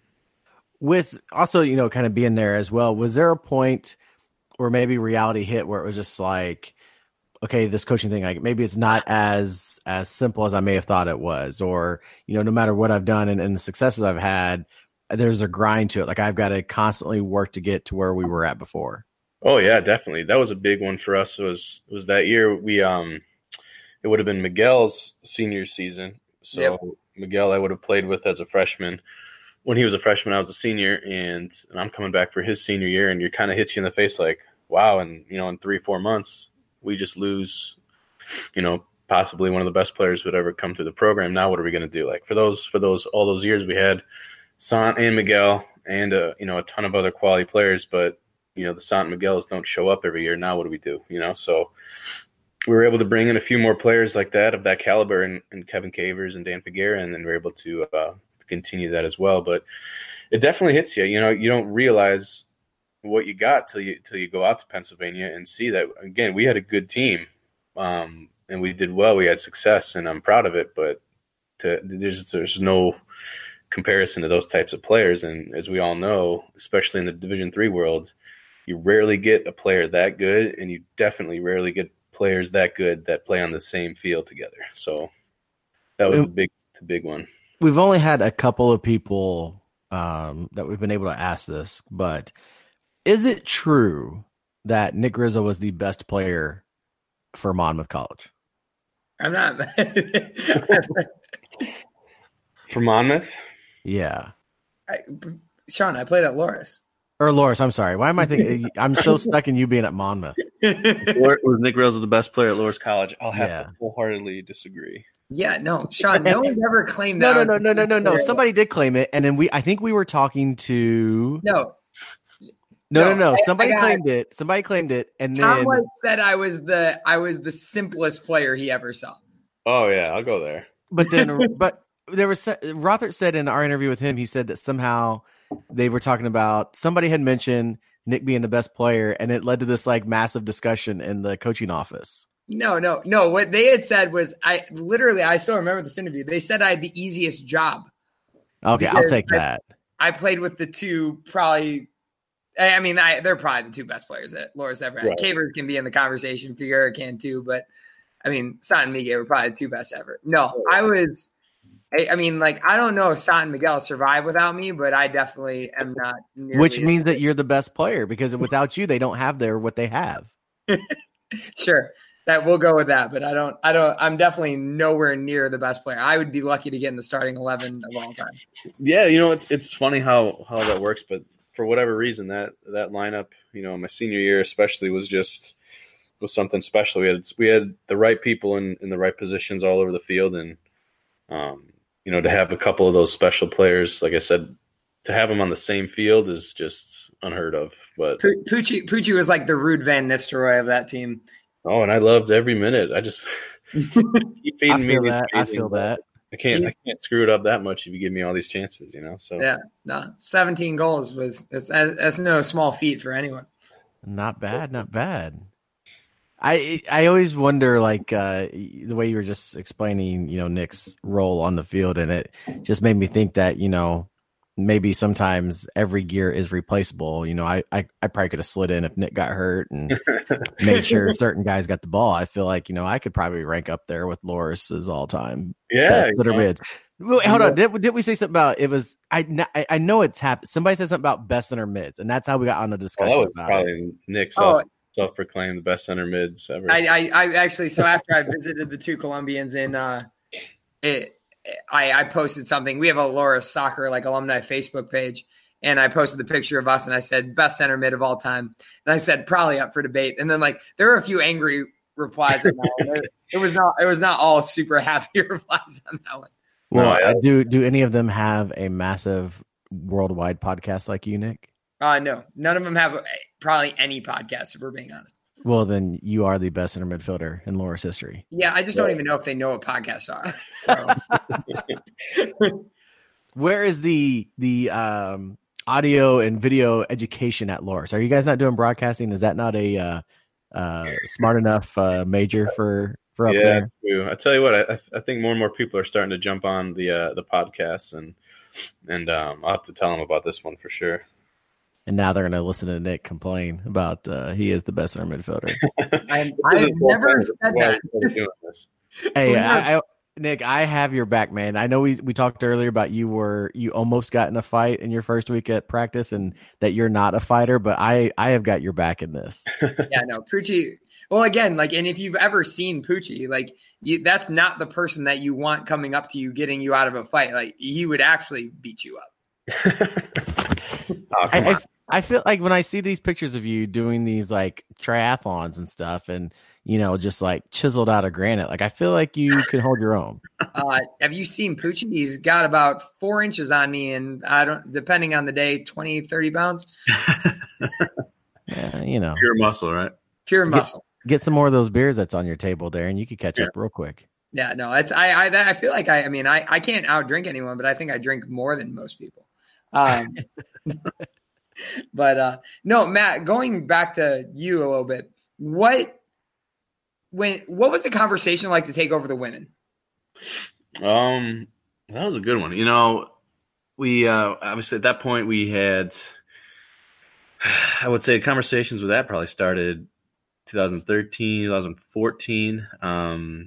With also, you know, kind of being there as well, was there a point where maybe reality hit where it was just like, okay, this coaching thing, like maybe it's not as as simple as I may have thought it was, or you know, no matter what I've done and, and the successes I've had, there's a grind to it. Like I've got to constantly work to get to where we were at before. Oh yeah, definitely. That was a big one for us. Was was that year we um, it would have been Miguel's senior season. So yep. Miguel, I would have played with as a freshman. When he was a freshman, I was a senior, and, and I'm coming back for his senior year, and you're kind of hits you in the face like, wow, and you know, in three four months. We just lose, you know, possibly one of the best players who would ever come through the program. Now what are we going to do? Like for those, for those, all those years we had Sant and Miguel and, uh, you know, a ton of other quality players, but, you know, the Sant and Miguels don't show up every year. Now what do we do? You know, so we were able to bring in a few more players like that of that caliber, and, and Kevin Cavers and Dan Figuera, and then we're able to uh, continue that as well. But it definitely hits you. You know, you don't realize what you got till you till you go out to Pennsylvania and see that, again, we had a good team, um, and we did well. We had success, and I'm proud of it. But to, there's there's no comparison to those types of players. And as we all know, especially in the Division three world, you rarely get a player that good, and you definitely rarely get players that good that play on the same field together. So that was the big the big one. We've only had a couple of people um, that we've been able to ask this, but is it true that Nick Rizzo was the best player for Monmouth College? I'm not. For Monmouth? Yeah. I, Sean, I played at Loras. Or Loras, I'm sorry. Why am I thinking? I'm so stuck in you being at Monmouth. Was Nick Rizzo the best player at Loras College? I'll have yeah. to wholeheartedly disagree. Yeah, no, Sean, no one's ever claimed no, that. No, no, no, no, no, no. Somebody did claim it, and then we. I think we were talking to. No. No, no, no. no. I, Somebody I claimed it. it. Somebody claimed it, and Tom then White said I was the I was the simplest player he ever saw. Oh yeah, I'll go there. But then, but there was Rothert said in our interview with him, he said that somehow they were talking about somebody had mentioned Nick being the best player, and it led to this like massive discussion in the coaching office. No, no, no. What they had said was, I literally, I still remember this interview. They said I had the easiest job. Okay, I'll take I, that. I played with the two probably. I mean, I, they're probably the two best players that Loras ever had. Right. Cavers can be in the conversation. Figueroa can too, but I mean, Sant and Miguel were probably the two best ever. No, I was. I, I mean, like, I don't know if Sant and Miguel survive without me, but I definitely am not. Which means that you're the best player, because without you, they don't have their what they have. Sure. That we'll go with that, but I don't, I don't, I'm definitely nowhere near the best player. I would be lucky to get in the starting eleven of all time. Yeah. You know, it's, it's funny how, how that works, but for whatever reason, that, that lineup, you know, my senior year, especially was just, was something special. We had, we had the right people in, in the right positions all over the field. And, um, you know, to have a couple of those special players, like I said, to have them on the same field is just unheard of. But Pucci, Pucci was like the Ruud Van Nistelrooy of that team. Oh, and I loved every minute. I just keep feeding I feel me. That. I feel that. I can't. I can't screw it up that much if you give me all these chances. You know. So yeah, no, seventeen goals was that's, that's no small feat for anyone. Not bad. Not bad. I I always wonder, like uh, the way you were just explaining, you know, Nick's role on the field, and it just made me think that, you know, maybe sometimes every gear is replaceable. You know, I, I, I probably could have slid in if Nick got hurt and made sure certain guys got the ball. I feel like, you know, I could probably rank up there with Loras's all time. Yeah. Litter mids. Wait, hold on. Did, did we say something about it was, I, I know it's happened. Somebody said something about best center mids, and that's how we got on the discussion. Oh, that was about probably it. Nick self, oh. self-proclaimed the best center mids ever. I, I, I actually, so after I visited the two Colombians in, uh, it, I, I posted something. We have a Loras Soccer like alumni Facebook page, and I posted the picture of us and I said, best center mid of all time. And I said, probably up for debate. And then like, there were a few angry replies on that one. It, it was not, it was not all super happy replies on that one. Well, I, do, do any of them have a massive worldwide podcast like you, Nick? Uh, no, none of them have a, probably any podcast, if we're being honest. Well, then you are the best center midfielder in Loras history. Yeah, I just don't even know if they know what podcasts are. So. Where is the the um, audio and video education at Loras? Are you guys not doing broadcasting? Is that not a uh, uh, smart enough uh, major for for up yeah, there? That's true. I tell you what, I, I think more and more people are starting to jump on the uh, the podcasts, and and um, I'll have to tell them about this one for sure. And now they're going to listen to Nick complain about uh, he is the best center midfielder. I, I've never said that. Hey, I, I, Nick, I have your back, man. I know we we talked earlier about you were you almost got in a fight in your first week at practice, and that you're not a fighter, but I I have got your back in this. Yeah, no, Pucci. Well, again, like, and if you've ever seen Pucci, like, you, that's not the person that you want coming up to you, getting you out of a fight. Like, he would actually beat you up. Oh, I, I, I feel like when I see these pictures of you doing these like triathlons and stuff, and you know, just like chiseled out of granite, like I feel like you can hold your own. Uh, have you seen Pucci? He's got about four inches on me, and I don't, depending on the day, twenty, thirty pounds. Yeah, you know, pure muscle, right? Pure muscle. Get, get some more of those beers that's on your table there, and you could catch yeah. up real quick. Yeah, no, it's I I, I feel like I I mean I I can't out drink anyone, but I think I drink more than most people. Um, but uh, no, Matt, going back to you a little bit, what when what was the conversation like to take over the women? Um, that was a good one. You know, we uh, obviously at that point we had, I would say, conversations with that probably started twenty thirteen, twenty fourteen. Um,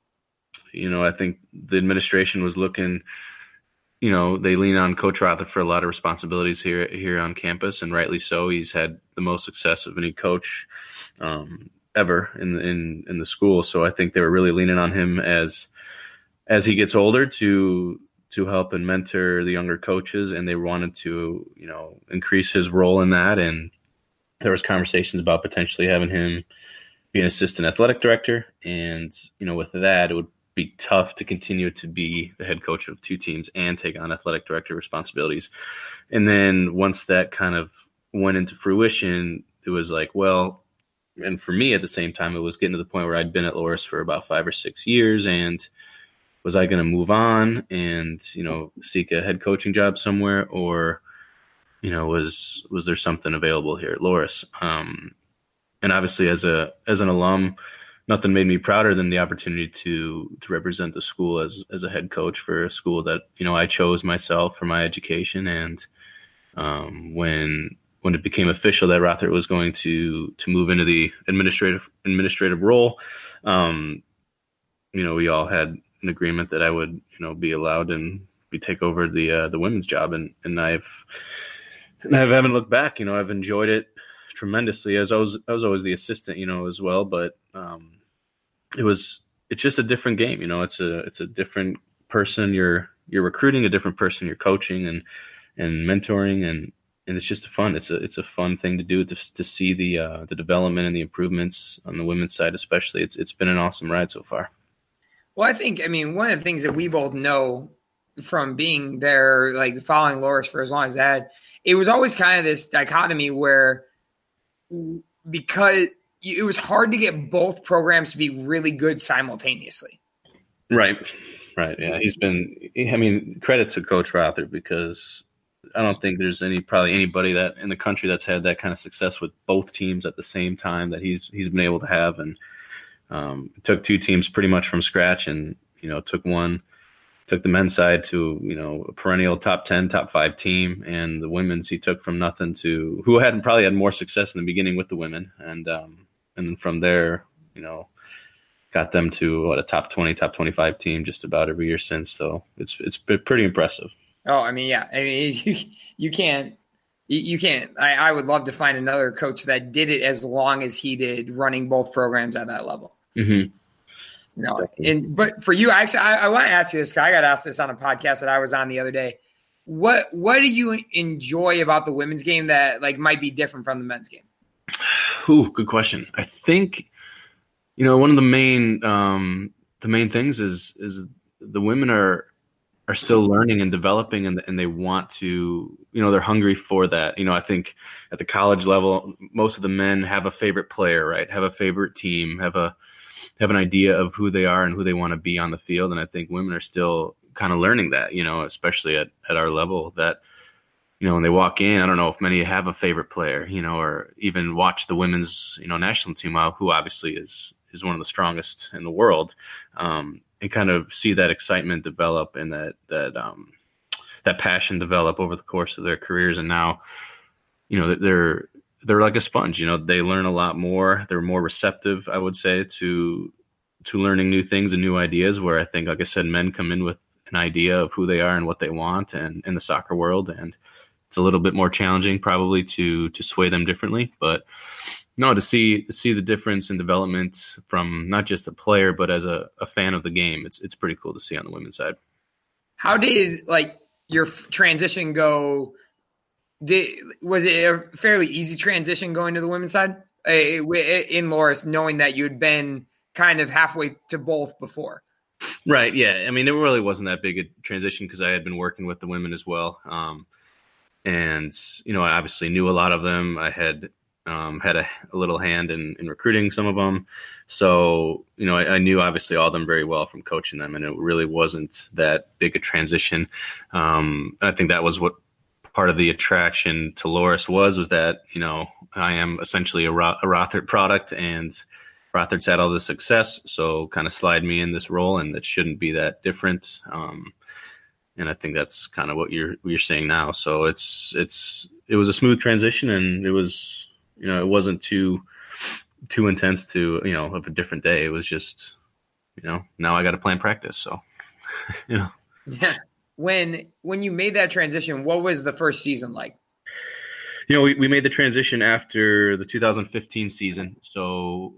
you know, I think the administration was looking. You know, they lean on Coach Rother for a lot of responsibilities here here on campus, and rightly so. He's had the most success of any coach um, ever in in in the school. So I think they were really leaning on him as as he gets older to to help and mentor the younger coaches, and they wanted to, you know, increase his role in that. And there was conversations about potentially having him be an assistant athletic director, and you know, with that, it would be tough to continue to be the head coach of two teams and take on athletic director responsibilities. And then once that kind of went into fruition, it was like, well, and for me at the same time, it was getting to the point where I'd been at Loras for about five or six years. And was I going to move on and, you know, seek a head coaching job somewhere, or, you know, was, was there something available here at Loras? Um, and obviously as a, as an alum, nothing made me prouder than the opportunity to to represent the school as as a head coach for a school that, you know, I chose myself for my education. And um, when when it became official that Rother was going to to move into the administrative administrative role, um, you know, we all had an agreement that I would, you know, be allowed and be take over the uh, the women's job. And and I've and I haven't looked back. You know, I've enjoyed it tremendously. As I was I was always the assistant, you know, as well, but um, it was it's just a different game. You know, it's a it's a different person you're you're recruiting, a different person you're coaching and and mentoring, and and it's just fun. It's a it's a fun thing to do, to to see the uh, the development and the improvements on the women's side, especially. It's it's been an awesome ride so far. Well, I think I mean one of the things that we both know from being there, like following Loras for as long as that, it was always kind of this dichotomy where, because it was hard to get both programs to be really good simultaneously. Right. Right. Yeah. He's been, I mean, credit to Coach Rother, because I don't think there's any, probably anybody that in the country that's had that kind of success with both teams at the same time that he's, he's been able to have. And um, took two teams pretty much from scratch, and, you know, took one, took the men's side to, you know, a perennial top ten, top five team, and the women's he took from nothing to who hadn't probably had more success in the beginning with the women. And, um, and then from there, you know, got them to what, a top twenty, top twenty-five team just about every year since. So it's, it's been pretty impressive. Oh, I mean, yeah, I mean, you, you can't, you, you can't, I, I would love to find another coach that did it as long as he did, running both programs at that level. Mm-hmm. No, and but for you, actually, I, I want to ask you this, because I got asked this on a podcast that I was on the other day. what what do you enjoy about the women's game that like might be different from the men's game? Ooh, good question. I think, you know, one of the main um, the main things is is the women are are still learning and developing, and and they want to, you know, they're hungry for that. You know, I think at the college level, most of the men have a favorite player, right? Have a favorite team, have a have an idea of who they are and who they want to be on the field. And I think women are still kind of learning that, you know, especially at, at our level, that, you know, when they walk in, I don't know if many have a favorite player, you know, or even watch the women's, you know, national team, who obviously is, is one of the strongest in the world, um, and kind of see that excitement develop and that, that, um, that passion develop over the course of their careers. And now, you know, they're, they're like a sponge, you know, they learn a lot more. They're more receptive, I would say, to, to learning new things and new ideas, where I think, like I said, men come in with an idea of who they are and what they want and in the soccer world. And it's a little bit more challenging probably to, to sway them differently, but no, to see, to see the difference in development from not just a player, but as a, a fan of the game, it's, it's pretty cool to see on the women's side. How did like your transition go? Did, was it a fairly easy transition going to the women's side uh, in Loras, knowing that you'd been kind of halfway to both before? Right. Yeah. I mean, it really wasn't that big a transition because I had been working with the women as well. Um, and, you know, I obviously knew a lot of them. I had um, had a, a little hand in, in recruiting some of them. So, you know, I, I knew obviously all of them very well from coaching them, and it really wasn't that big a transition. Um, I think that was what part of the attraction to Loras was, was that, you know, I am essentially a, Ro- a Rothert product, and Rothert's had all the success, so kind of slide me in this role, and it shouldn't be that different. Um, and I think that's kind of what you're what you're saying now. So it's it's it was a smooth transition, and it was, you know, it wasn't too too intense to, you know, of a different day. It was just, you know, now I got to plan practice. So, you know, yeah. When when you made that transition, what was the first season like? You know, we, we made the transition after the two thousand fifteen season. So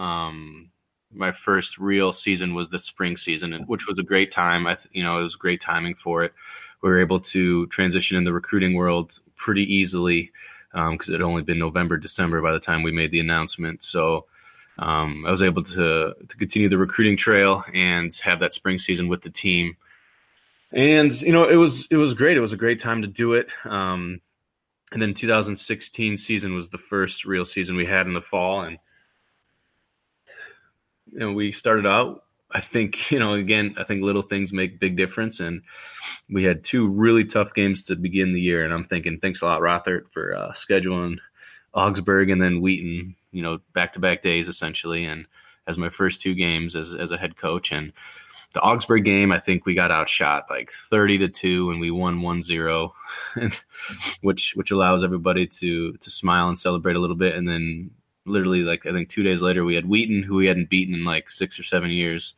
um, my first real season was the spring season, which was a great time. I, you know, it was great timing for it. We were able to transition in the recruiting world pretty easily because um, it had only been November, December by the time we made the announcement. So um, I was able to to continue the recruiting trail and have that spring season with the team. And, you know, it was, it was great. It was a great time to do it. Um, and then two thousand sixteen season was the first real season we had in the fall. And, you know, we started out, I think, you know, again, I think little things make big difference. And we had two really tough games to begin the year. And I'm thinking, thanks a lot, Rothert, for uh, scheduling Augsburg and then Wheaton, you know, back-to-back days essentially. And as my first two games as, as a head coach. And the Augsburg game, I think we got outshot like thirty to two, and we won one zero, which which allows everybody to to smile and celebrate a little bit. And then literally, like, I think two days later, we had Wheaton, who we hadn't beaten in like six or seven years.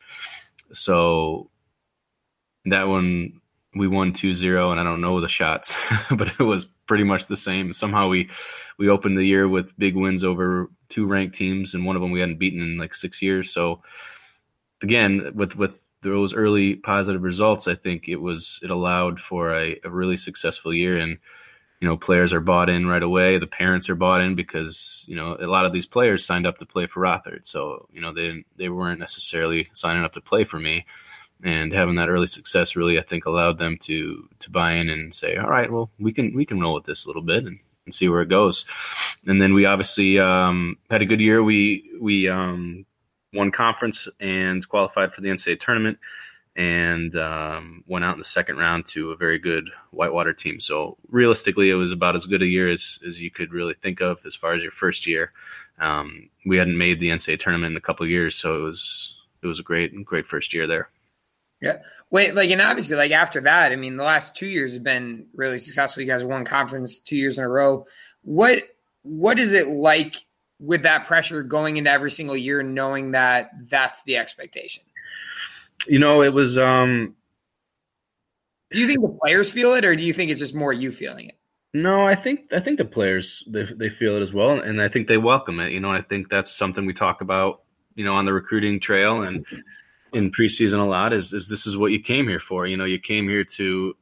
So that one, we won two zero, and I don't know the shots, but it was pretty much the same. Somehow we we opened the year with big wins over two ranked teams, and one of them we hadn't beaten in like six years. So again, with with those early positive results, I think it was it allowed for a, a really successful year. And, you know, players are bought in right away. The parents are bought in because, you know, a lot of these players signed up to play for Rothert. So, you know, they they weren't necessarily signing up to play for me. And having that early success really, I think, allowed them to to buy in and say, all right, well, we can we can roll with this a little bit and, and see where it goes. And then we obviously um, had a good year. We we um, won conference and qualified for the N C double A tournament, and um, went out in the second round to a very good Whitewater team. So realistically, it was about as good a year as, as you could really think of as far as your first year. Um, we hadn't made the N C double A tournament in a couple of years, so it was it was a great great first year there. Yeah. Wait, like, and obviously, like, after that, I mean, the last two years have been really successful. You guys won conference two years in a row. What what is it like with that pressure going into every single year, knowing that that's the expectation? You know, it was, um, do you think the players feel it, or do you think it's just more you feeling it? No, I think, I think the players, they, they feel it as well. And I think they welcome it. You know, I think that's something we talk about, you know, on the recruiting trail and in preseason a lot is, is this is what you came here for. You know, you came here to,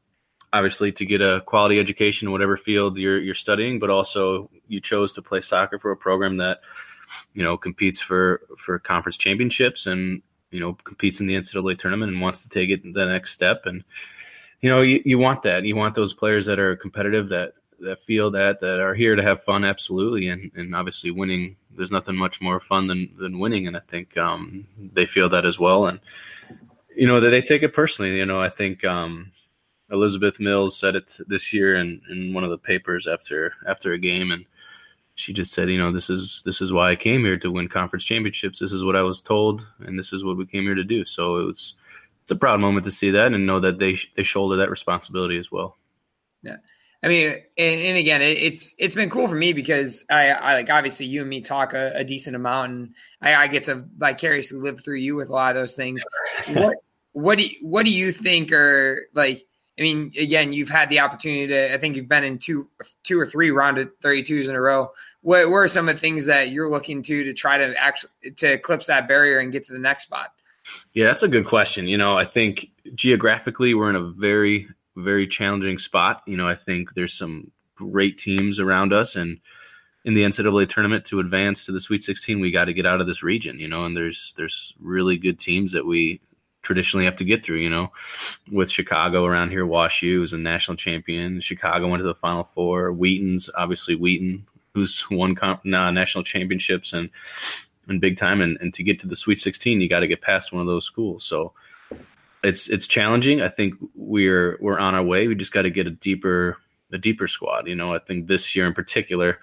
obviously to get a quality education in whatever field you're you're studying, but also you chose to play soccer for a program that, you know, competes for, for conference championships and, you know, competes in the N C double A tournament and wants to take it the next step. And, you know, you, you want that. You want those players that are competitive, that, that feel that, that are here to have fun. Absolutely. And, and obviously winning, there's nothing much more fun than, than winning. And I think um, they feel that as well. And, you know, that they take it personally. You know, I think um, Elizabeth Mills said it this year in, in one of the papers after, after a game. And she just said, you know, this is, this is why I came here, to win conference championships. This is what I was told, and this is what we came here to do. So it was, it's a proud moment to see that and know that they, they shoulder that responsibility as well. Yeah. I mean, and, and again, it, it's, it's been cool for me because I, I like, obviously you and me talk a, a decent amount, and I, I get to vicariously live through you with a lot of those things. What, what do you, what do you think are like, I mean, again, you've had the opportunity to, I think you've been in two, two or three rounded thirty-twos in a row. What, what are some of the things that you're looking to, to try to actually, to eclipse that barrier and get to the next spot? Yeah, that's a good question. You know, I think geographically we're in a very, very challenging spot. You know, I think there's some great teams around us, and in the N C double A tournament to advance to the Sweet sixteen, we got to get out of this region, you know, and there's, there's really good teams that we traditionally have to get through, you know, with Chicago around here. Wash U is a national champion. Chicago went to the Final Four. Wheaton's obviously Wheaton, who's won comp- nah, national championships and, and big time. And, and to get to the Sweet sixteen, you got to get past one of those schools. So it's, it's challenging. I think we're, we're on our way. We just got to get a deeper, a deeper squad. You know, I think this year in particular,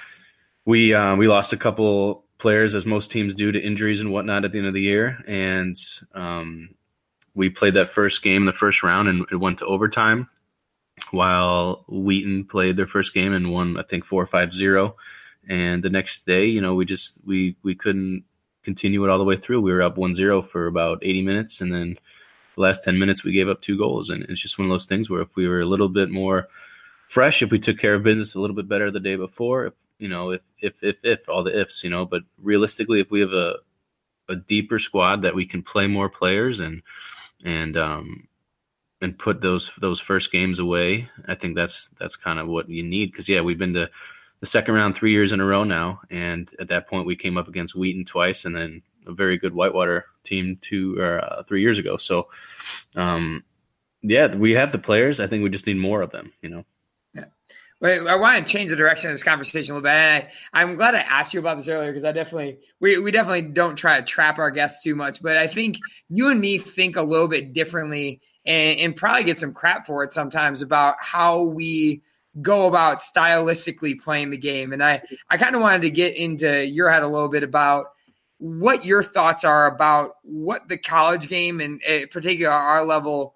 we, uh, we lost a couple players, as most teams do, to injuries and whatnot at the end of the year. And um, we played that first game, the first round, and it went to overtime, while Wheaton played their first game and won, I think, four or five zero. And the next day, you know, we just, we, we couldn't continue it all the way through. We were up one zero for about eighty minutes. And then the last ten minutes, we gave up two goals. And it's just one of those things where if we were a little bit more fresh, if we took care of business a little bit better the day before, if, you know, if, if, if, if, all the ifs, you know, but realistically, if we have a, a deeper squad that we can play more players and, and, um, and put those, those first games away, I think that's, that's kind of what you need. Cause yeah, we've been to the second round three years in a row now. And at that point we came up against Wheaton twice and then a very good Whitewater team two or uh, three years ago. So, um, yeah, we have the players. I think we just need more of them, you know? Yeah. Wait, I want to change the direction of this conversation a little bit. And I, I'm glad I asked you about this earlier because I definitely we, we definitely don't try to trap our guests too much. But I think you and me think a little bit differently and, and probably get some crap for it sometimes about how we go about stylistically playing the game. And I, I kind of wanted to get into your head a little bit about what your thoughts are about what the college game and uh, particularly our level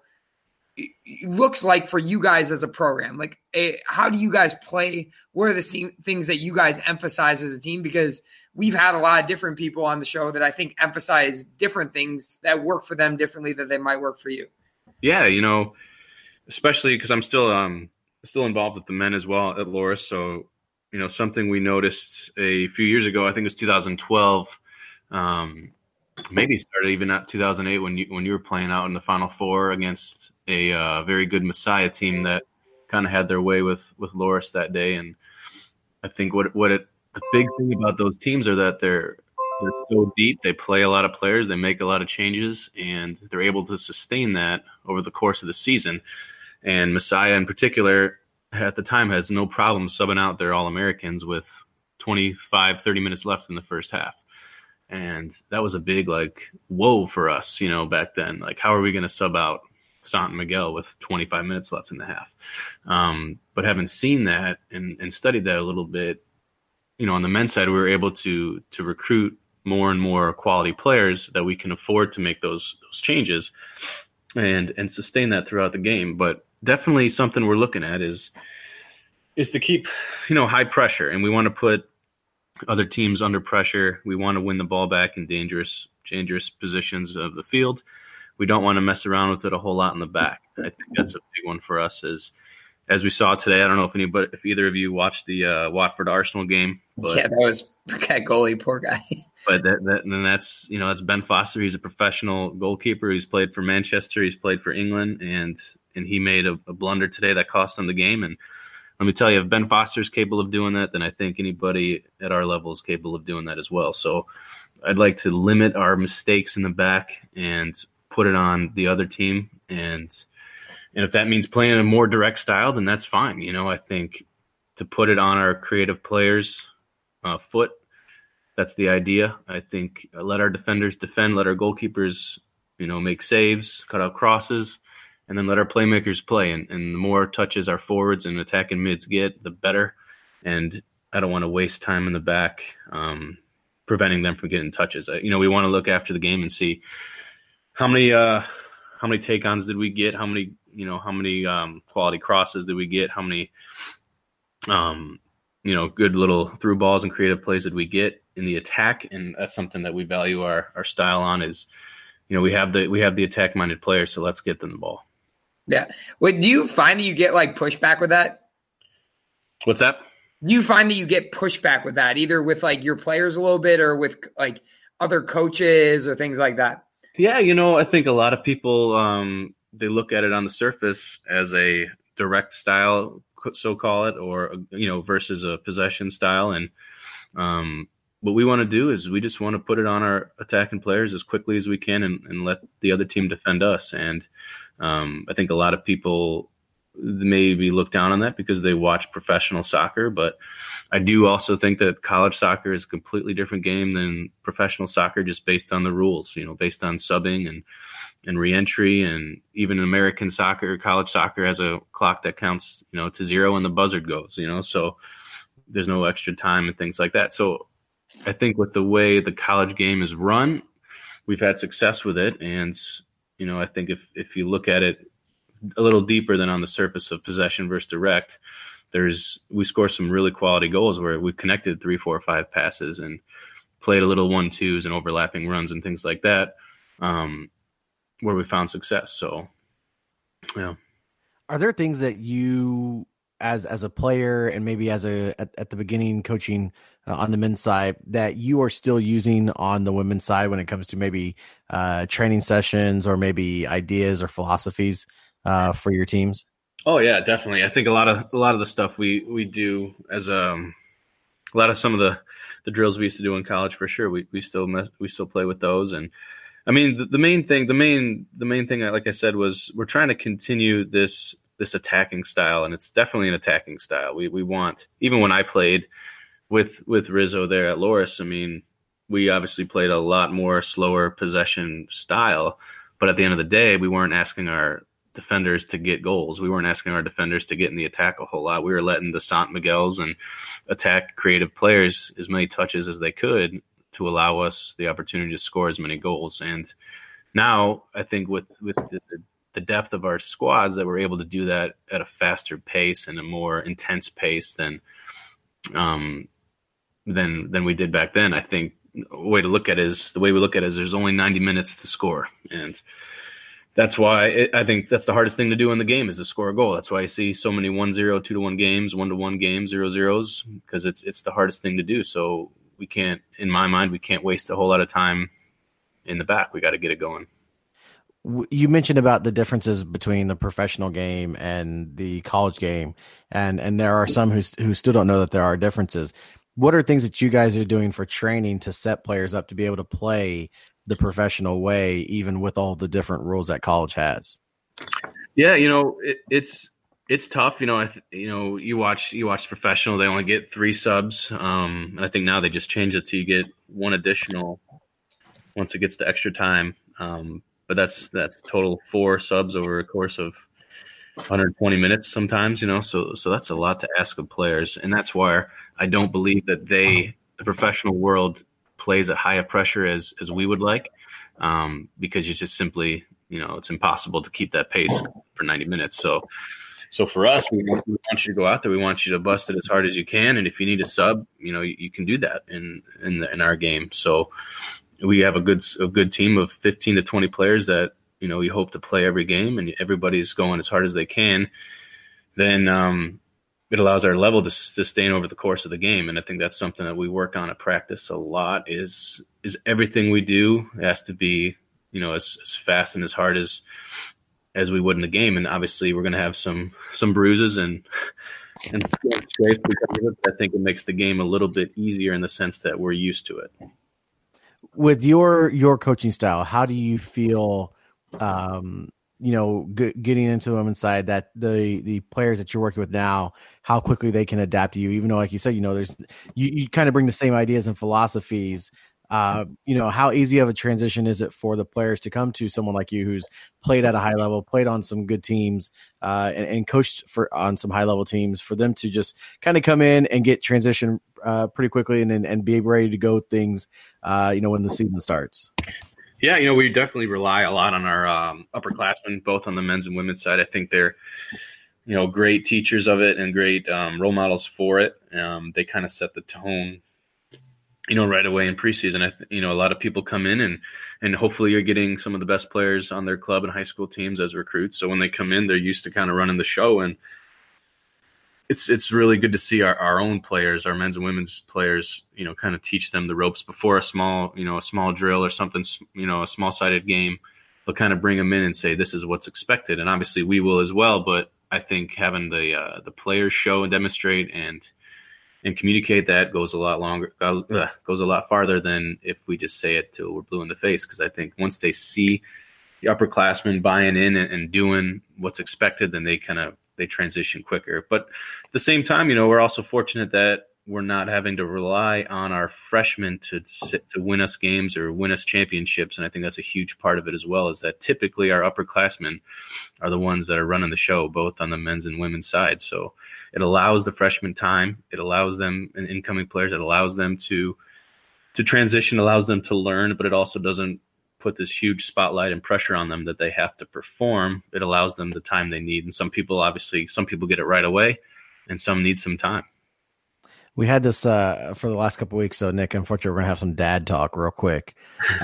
looks like for you guys as a program. Like, a, how do you guys play? What are the se- things that you guys emphasize as a team? Because we've had a lot of different people on the show that I think emphasize different things that work for them differently than they might work for you. Yeah, you know, especially because I'm still um still involved with the men as well at Loras. So, you know, something we noticed a few years ago, I think it was two thousand twelve, um, maybe started even at two thousand eight when you when you were playing out in the Final Four against a uh, very good Messiah team that kind of had their way with, with Loras that day. And I think what what it the big thing about those teams are that they're they're so deep. They play a lot of players. They make a lot of changes, and they're able to sustain that over the course of the season. And Messiah in particular at the time has no problem subbing out their All-Americans with twenty-five, thirty minutes left in the first half. And that was a big, like, whoa for us, you know, back then. Like, how are we going to sub out Sant Miguel with twenty-five minutes left in the half? Um, but having seen that and, and studied that a little bit, you know, on the men's side, we were able to to recruit more and more quality players that we can afford to make those those changes and and sustain that throughout the game. But definitely something we're looking at is is to keep, you know, high pressure, and we want to put other teams under pressure. We want to win the ball back in dangerous dangerous positions of the field. We don't want to mess around with it a whole lot in the back. I think that's a big one for us. Is as we saw today. I don't know if any, but if either of you watched the uh, Watford Arsenal game, but, yeah, that was that goalie, poor guy. But that, that, and that's you know that's Ben Foster. He's a professional goalkeeper. He's played for Manchester. He's played for England, and and he made a, a blunder today that cost them the game. And let me tell you, if Ben Foster is capable of doing that, then I think anybody at our level is capable of doing that as well. So I'd like to limit our mistakes in the back and put it on the other team. And and if that means playing a more direct style, then that's fine. You know, I think to put it on our creative players' uh, foot, that's the idea. I think uh, let our defenders defend, let our goalkeepers, you know, make saves, cut out crosses, and then let our playmakers play. And, and the more touches our forwards and attacking mids get, the better. And I don't want to waste time in the back, um, preventing them from getting touches. You know, we want to look after the game and see how many uh, how many take-ons did we get, how many, you know, how many um, quality crosses did we get, how many, um, you know, good little through balls and creative plays did we get in the attack. And that's something that we value our, our style on is, you know, we have the we have the attack-minded players, so let's get them the ball. Yeah. Wait, do you find that you get like pushback with that? What's that? Do you find that you get pushback with that, either with like your players a little bit or with like other coaches or things like that? Yeah, you know, I think a lot of people, um, they look at it on the surface as a direct style, so call it, or, you know, versus a possession style. And um, what we want to do is we just want to put it on our attacking players as quickly as we can and, and let the other team defend us. And um, I think a lot of people maybe look down on that because they watch professional soccer, but I do also think that college soccer is a completely different game than professional soccer, just based on the rules, you know, based on subbing and, and reentry. And even American soccer, college soccer has a clock that counts, you know, to zero and the buzzard goes, you know, so there's no extra time and things like that. So I think with the way the college game is run, we've had success with it. And, you know, I think if, if you look at it a little deeper than on the surface of possession versus direct, there's we score some really quality goals where we've connected three, four, five passes and played a little one twos and overlapping runs and things like that, um, where we found success. So, yeah. Are there things that you, as as a player and maybe as a at, at the beginning coaching uh, on the men's side, that you are still using on the women's side when it comes to maybe uh, training sessions or maybe ideas or philosophies uh, for your teams? Oh yeah, definitely. I think a lot of a lot of the stuff we we do as um a lot of some of the, the drills we used to do in college, for sure. We we still mess, we still play with those. And I mean the, the main thing the main the main thing, like I said, was we're trying to continue this this attacking style, and it's definitely an attacking style. We we want, even when I played with with Rizzo there at Loras, I mean, we obviously played a lot more slower possession style, but at the end of the day, we weren't asking our defenders to get goals. We weren't asking our defenders to get in the attack a whole lot. We were letting the Sant Miguels and attack creative players as many touches as they could to allow us the opportunity to score as many goals. And now I think with, with the, the depth of our squads, that we're able to do that at a faster pace and a more intense pace than, um, than, than we did back then. I think a way to look at it is the way we look at it is there's only ninety minutes to score. And that's why it, I think that's the hardest thing to do in the game is to score a goal. That's why I see so many one zero, two to one games, one to one games, zero zeros, because it's it's the hardest thing to do. So we can't, in my mind, we can't waste a whole lot of time in the back. We got to get it going. You mentioned about the differences between the professional game and the college game, and and there are some who who still don't know that there are differences. What are things that you guys are doing for training to set players up to be able to play the professional way, even with all the different rules that college has? Yeah, you know, it, it's it's tough. You know, I th- you know, you watch you watch professional. They only get three subs, um, and I think now they just change it to you get one additional once it gets to extra time. Um, but that's that's total four subs over a course of one hundred twenty minutes sometimes. You know, so so that's a lot to ask of players, and that's why I don't believe that they, the professional world, plays at high a pressure as as we would like, um, because you just simply, you know, it's impossible to keep that pace for ninety minutes. So, so for us, we want, we want you to go out there. We want you to bust it as hard as you can, and if you need a sub, you know, you, you can do that in in, the, in our game. So we have a good a good team of fifteen to twenty players that, you know, we hope to play every game, and everybody's going as hard as they can. Then um, it allows our level to sustain over the course of the game. And I think that's something that we work on at practice a lot is, is everything we do has to be, you know, as, as fast and as hard as, as we would in the game. And obviously we're going to have some, some bruises and, and scrapes because of it. I think it makes the game a little bit easier in the sense that we're used to it. With your, your coaching style, how do you feel, um, you know, g- getting into the women's side, that the, the players that you're working with now, how quickly they can adapt to you, even though, like you said, you know, there's, you, you kind of bring the same ideas and philosophies. Uh, you know, how easy of a transition is it for the players to come to someone like you who's played at a high level, played on some good teams, uh, and, and coached for on some high level teams, for them to just kind of come in and get transition uh, pretty quickly and, and and be ready to go things, uh, you know, when the season starts? Yeah, you know, we definitely rely a lot on our um, upperclassmen, both on the men's and women's side. I think they're, you know, great teachers of it and great um, role models for it. Um, they kind of set the tone, you know, right away in preseason. I th- you know, a lot of people come in and, and hopefully you're getting some of the best players on their club and high school teams as recruits. So when they come in, they're used to kind of running the show, and it's, it's really good to see our, our own players, our men's and women's players, you know, kind of teach them the ropes before a small, you know, a small drill or something, you know, a small sided game. They'll kind of bring them in and say, this is what's expected. And obviously we will as well. But I think having the, uh, the players show and demonstrate and, and communicate that goes a lot longer, uh, goes a lot farther than if we just say it till we're blue in the face. Because I think once they see the upperclassmen buying in and, and doing what's expected, then they kind of they transition quicker. But at the same time, you know, we're also fortunate that we're not having to rely on our freshmen to sit, to win us games or win us championships. And I think that's a huge part of it as well, is that typically our upperclassmen are the ones that are running the show, both on the men's and women's side. So it allows the freshmen time. It allows them, and incoming players, it allows them to to transition, allows them to learn, but it also doesn't put this huge spotlight and pressure on them that they have to perform. It allows them the time they need. And some people, obviously, some people get it right away, and some need some time. We had this uh, for the last couple of weeks. So, Nick, unfortunately, we're going to have some dad talk real quick.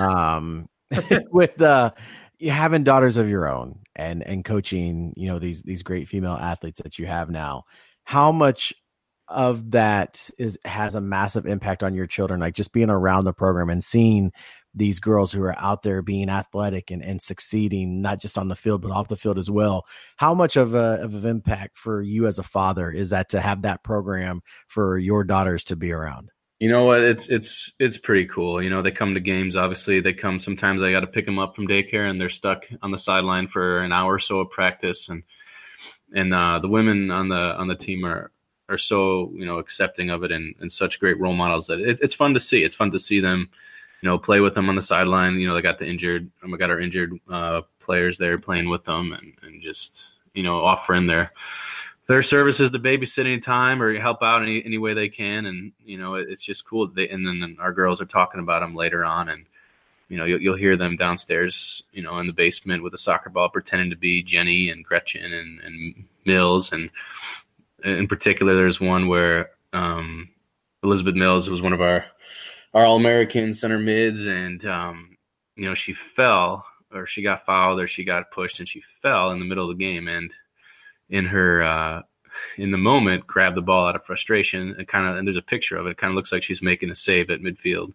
Um, with uh, having daughters of your own and and coaching, you know, these these great female athletes that you have now, how much of that is has a massive impact on your children? Like just being around the program and seeing these girls who are out there being athletic and, and succeeding, not just on the field, but off the field as well. How much of a, of an impact for you as a father is that to have that program for your daughters to be around? You know what? It's, it's, it's pretty cool. You know, they come to games, obviously they come, sometimes I got to pick them up from daycare and they're stuck on the sideline for an hour or so of practice. And, and, uh, the women on the, on the team are, are so, you know, accepting of it and, and such great role models that it, it's fun to see. It's fun to see them, you know, play with them on the sideline. You know, they got the injured, we got our injured uh, players there playing with them and, and just, you know, offering their their services to babysit any time or help out any, any way they can. And, you know, it, it's just cool. They, and then our girls are talking about them later on. And, you know, you'll, you'll hear them downstairs, you know, in the basement with a soccer ball pretending to be Jenny and Gretchen and, and Mills. And in particular, there's one where um, Elizabeth Mills was one of our our All-American center mids, and, um, you know, she fell or she got fouled or she got pushed and she fell in the middle of the game. And in her, uh, in the moment, grabbed the ball out of frustration and kind of, and there's a picture of it. It kind of looks like she's making a save at midfield.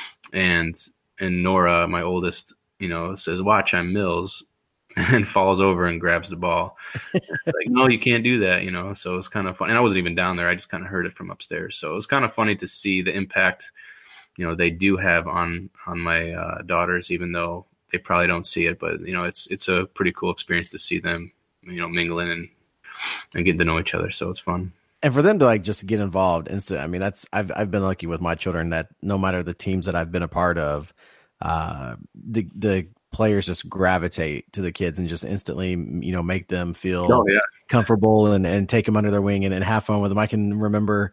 And, and Nora, my oldest, you know, says, "Watch, I'm Mills," and falls over and grabs the ball. Like, no, you can't do that, you know? So it was kind of fun. And I wasn't even down there. I just kind of heard it from upstairs. So it was kind of funny to see the impact, you know, they do have on, on my uh, daughters, even though they probably don't see it, but, you know, it's, it's a pretty cool experience to see them, you know, mingling and, and getting to know each other. So it's fun. And for them to like just get involved instant. I mean, that's, I've, I've been lucky with my children that no matter the teams that I've been a part of, uh, the, the players just gravitate to the kids and just instantly, you know, make them feel oh, yeah. comfortable and, and take them under their wing and, and have fun with them. I can remember,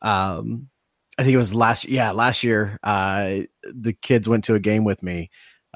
um, I think it was last, yeah, last year, uh, the kids went to a game with me,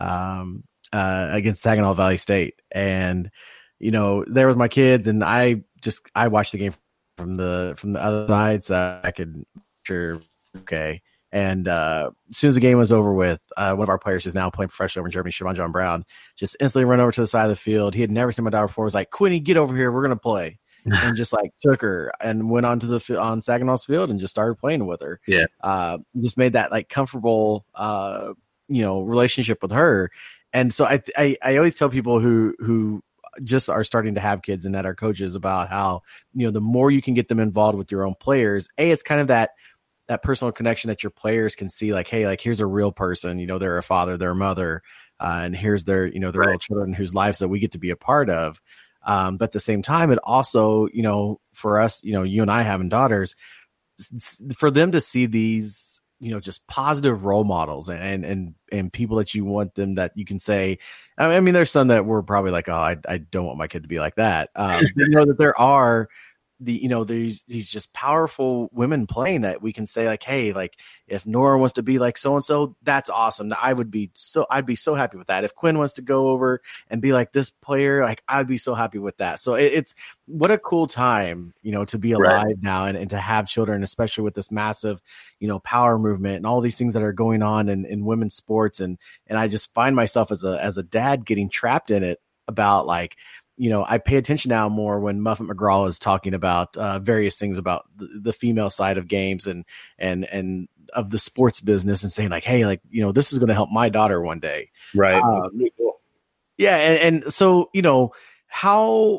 um, uh, against Saginaw Valley State. And, you know, there with my kids, and I just, I watched the game from the, from the other side. So I could, sure. Okay. And, uh, as soon as the game was over with, uh, one of our players who's now playing professional over in Germany, Siobhan John Brown, just instantly run over to the side of the field. He had never seen my daughter before. Was like, "Quinny, get over here. We're going to play." And just like took her and went onto the on Saginaw's field and just started playing with her. Yeah. Uh, just made that like comfortable, uh, you know, relationship with her. And so I, I, I always tell people who, who just are starting to have kids and that are coaches about how, you know, the more you can get them involved with your own players, A, it's kind of that, that personal connection that your players can see, like, hey, like here's a real person, you know, they're a father, they're a mother, uh, and here's their, you know, their right. little children whose lives that we get to be a part of. Um, but at the same time, it also, you know, for us, you know, you and I having daughters, for them to see these, you know, just positive role models and, and, and people that you want them, that you can say, I mean, there's some that we're probably like, oh, I, I don't want my kid to be like that. Um, you know, that there are the, you know, these, these just powerful women playing that we can say like, hey, like if Nora wants to be like so-and-so, that's awesome. I would be so, I'd be so happy with that. If Quinn wants to go over and be like this player, like I'd be so happy with that. So it, it's what a cool time, you know, to be alive right. now and, and to have children, especially with this massive, you know, power movement and all these things that are going on in, in women's sports. And, and I just find myself as a, as a dad getting trapped in it about like, you know, I pay attention now more when Muffet McGraw is talking about uh, various things about the, the female side of games and, and, and of the sports business and saying like, hey, like, you know, this is going to help my daughter one day. Right. Um, yeah. And, and so, you know, how,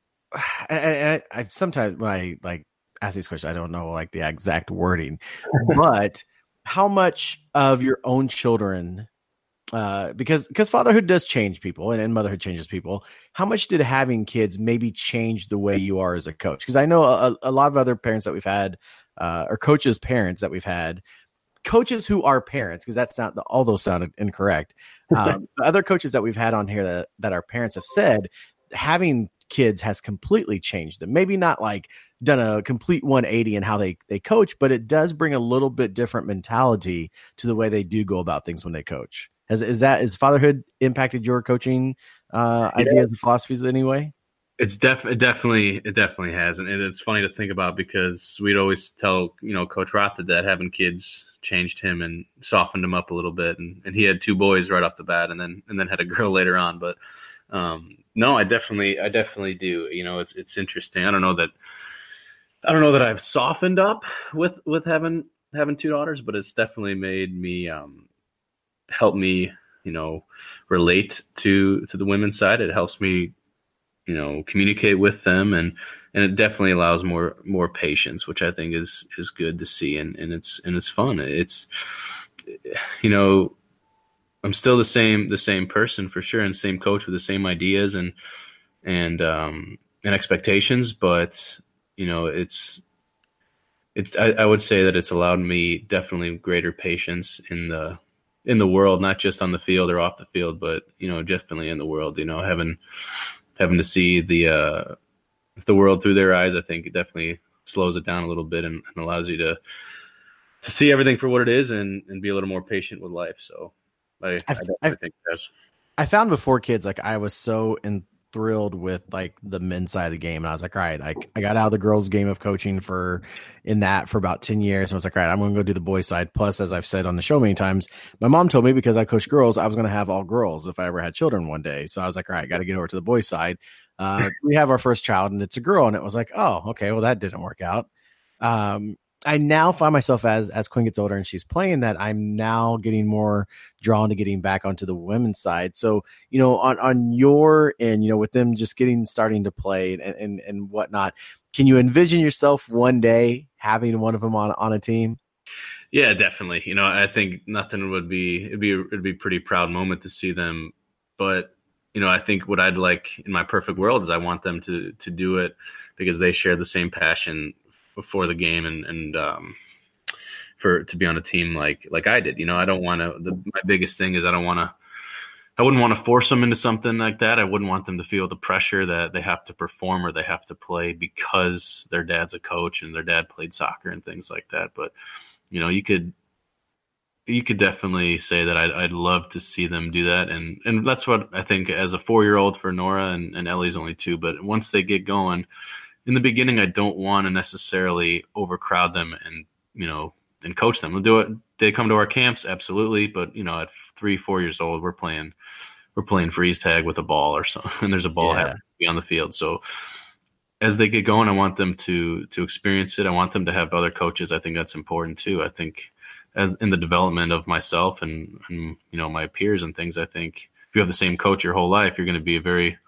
and I, I sometimes when I like ask these questions, I don't know like the exact wording, but how much of your own children, Uh, because because fatherhood does change people and, and motherhood changes people. How much did having kids maybe change the way you are as a coach? Because I know a, a lot of other parents that we've had, uh, or coaches' parents that we've had, coaches who are parents, because that's not all those sounded incorrect. Um, other coaches that we've had on here that that our parents have said having kids has completely changed them. Maybe not like done a complete one eighty in how they they coach, but it does bring a little bit different mentality to the way they do go about things when they coach. Has, is that, is fatherhood impacted your coaching uh, ideas yeah. and philosophies in any way? It's def- it definitely, it definitely has. And it's funny to think about because we'd always tell, you know, Coach Roth that having kids changed him and softened him up a little bit. And, and he had two boys right off the bat and then, and then had a girl later on. But um, no, I definitely, I definitely do. You know, it's, it's interesting. I don't know that, I don't know that I've softened up with, with having, having two daughters, but it's definitely made me, um, help me, you know, relate to, to the women's side. It helps me, you know, communicate with them and, and it definitely allows more, more patience, which I think is, is good to see. And, and it's, and it's fun. It's, you know, I'm still the same, the same person for sure. And same coach with the same ideas and, and, um, and expectations, but you know, it's, it's, I, I would say that it's allowed me definitely greater patience in the, in the world, not just on the field or off the field, but, you know, definitely in the world, you know, having, having to see the, uh, the world through their eyes, I think it definitely slows it down a little bit and, and allows you to, to see everything for what it is and, and be a little more patient with life. So I, I, definitely I think that's, I found before kids, like I was so in, thrilled with like the men's side of the game. And I was like, all right, I, I got out of the girls' game of coaching for in that for about ten years. And I was like, all right, I'm going to go do the boys' side. Plus, as I've said on the show many times, my mom told me because I coach girls, I was going to have all girls if I ever had children one day. So I was like, all right, got to get over to the boys' side. Uh, we have our first child and it's a girl. And it was like, oh, okay, well, that didn't work out. Um, I now find myself as as Quinn gets older and she's playing that I'm now getting more drawn to getting back onto the women's side. So, you know, on, on your end, you know, with them just getting starting to play and, and, and whatnot, can you envision yourself one day having one of them on, on a team? Yeah, definitely. You know, I think nothing would be, it'd be, it'd be a pretty proud moment to see them. But, you know, I think what I'd like in my perfect world is I want them to, to do it because they share the same passion before the game and, and, um, for, to be on a team like, like I did. You know, I don't want to, the, my biggest thing is I don't want to, I wouldn't want to force them into something like that. I wouldn't want them to feel the pressure that they have to perform or they have to play because their dad's a coach and their dad played soccer and things like that. But, you know, you could, you could definitely say that I'd, I'd love to see them do that. And, and that's what I think as a four-year-old for Nora and, and Ellie's only two. But once they get going, in the beginning, I don't want to necessarily overcrowd them and, you know, and coach them. We'll do it. They come to our camps. Absolutely. But, you know, at three, four years old, we're playing, we're playing freeze tag with a ball or something. And there's a ball yeah. happening to be on the field. So as they get going, I want them to, to experience it. I want them to have other coaches. I think that's important too. I think as in the development of myself and, and, you know, my peers and things, I think if you have the same coach your whole life, you're going to be a very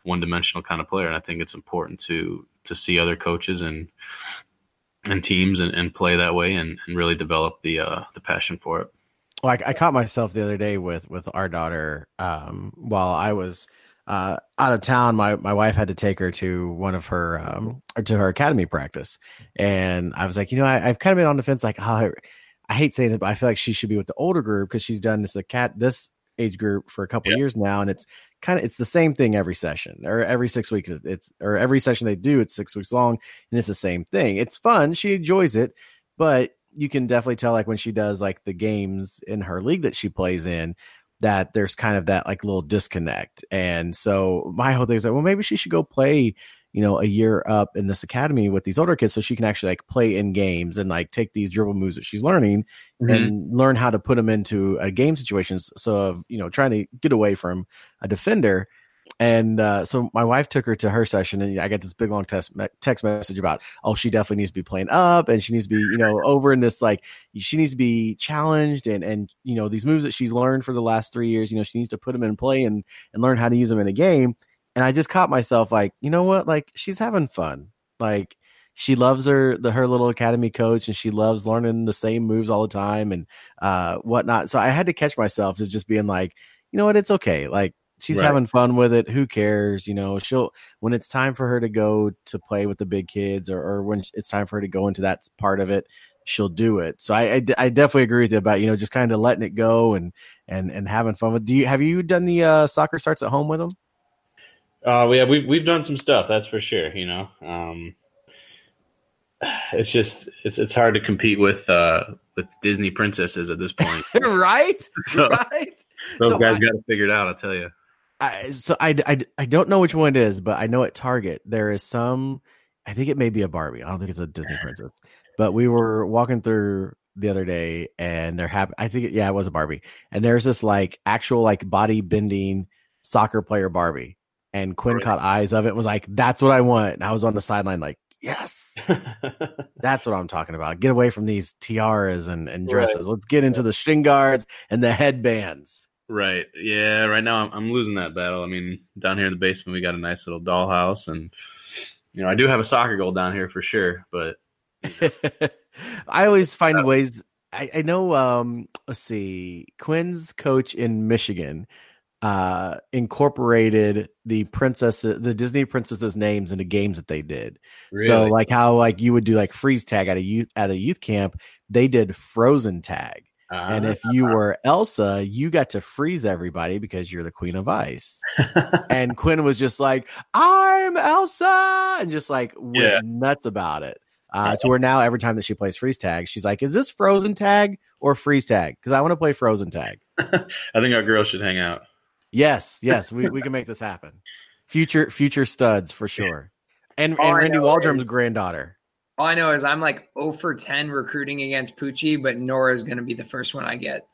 one dimensional kind of player. And I think it's important to to see other coaches and and teams and, and play that way and, and really develop the uh, the passion for it. Well, I, I caught myself the other day with with our daughter um, while I was uh, out of town. My my wife had to take her to one of her um, or to her academy practice, and I was like, you know, I, I've kind of been on the fence, like, oh, I, I hate saying it, but I feel like she should be with the older group because she's done this cat this age group for a couple yeah. of years now, and it's kind of it's the same thing every session or every six weeks. It's or every session they do, it's six weeks long, and it's the same thing. It's fun, she enjoys it, but you can definitely tell, like when she does like the games in her league that she plays in, that there's kind of that like little disconnect. And so my whole thing is like, well, maybe she should go play, you know, a year up in this academy with these older kids so she can actually like play in games and like take these dribble moves that she's learning mm-hmm. and learn how to put them into a game situations. So of, you know, trying to get away from a defender. And uh, so my wife took her to her session, and I got this big long text text message about, oh, she definitely needs to be playing up, and she needs to be, you know, over in this, like, she needs to be challenged, and and you know, these moves that she's learned for the last three years, you know, she needs to put them in play and and learn how to use them in a game. And I just caught myself like, you know what, like she's having fun, like she loves her the her little academy coach, and she loves learning the same moves all the time and uh, whatnot. So I had to catch myself to just being like, you know what, it's okay, like. She's right. having fun with it. Who cares? You know, she'll, when it's time for her to go to play with the big kids or, or when it's time for her to go into that part of it, she'll do it. So I, I, I definitely agree with you about, you know, just kind of letting it go and, and, and having fun with, do you, have you done the uh, soccer starts at home with them? Uh, yeah, we've, we've done some stuff. That's for sure. You know, um, it's just, it's, it's hard to compete with, uh, with Disney princesses at this point. right. So, right. Those so guys I, got to figure it out. I'll tell you. I, so I, I, I don't know which one it is, but I know at Target there is some, I think it may be a Barbie. I don't think it's a Disney princess, but we were walking through the other day and they're happy. I think, it, yeah, it was a Barbie. And there's this like actual like body bending soccer player Barbie. And Quinn right. caught eyes of it, was like, that's what I want. And I was on the sideline like, yes, that's what I'm talking about. Get away from these tiaras and, and dresses. Right. Let's get into the shin guards and the headbands. Right. Yeah. Right now I'm, I'm losing that battle. I mean, down here in the basement, we got a nice little dollhouse, and, you know, I do have a soccer goal down here for sure, but you know. I always find uh, ways. I, I know, um, let's see, Quinn's coach in Michigan uh, incorporated the princess, the Disney princesses' names into games that they did. Really? So like how, like you would do like freeze tag at a youth, at a youth camp, they did frozen tag. Uh, and if you were Elsa, you got to freeze everybody because you're the Queen of Ice. And Quinn was just like, I'm Elsa, and just like went yeah. nuts about it. Uh, to where now every time that she plays freeze tag, she's like, is this frozen tag or freeze tag? Because I want to play frozen tag. I think our girls should hang out. Yes, yes, we, we can make this happen. Future future studs for sure. And, and Randy Waldrum's granddaughter. All I know is I'm like zero for ten recruiting against Poochie, but Nora's going to be the first one I get.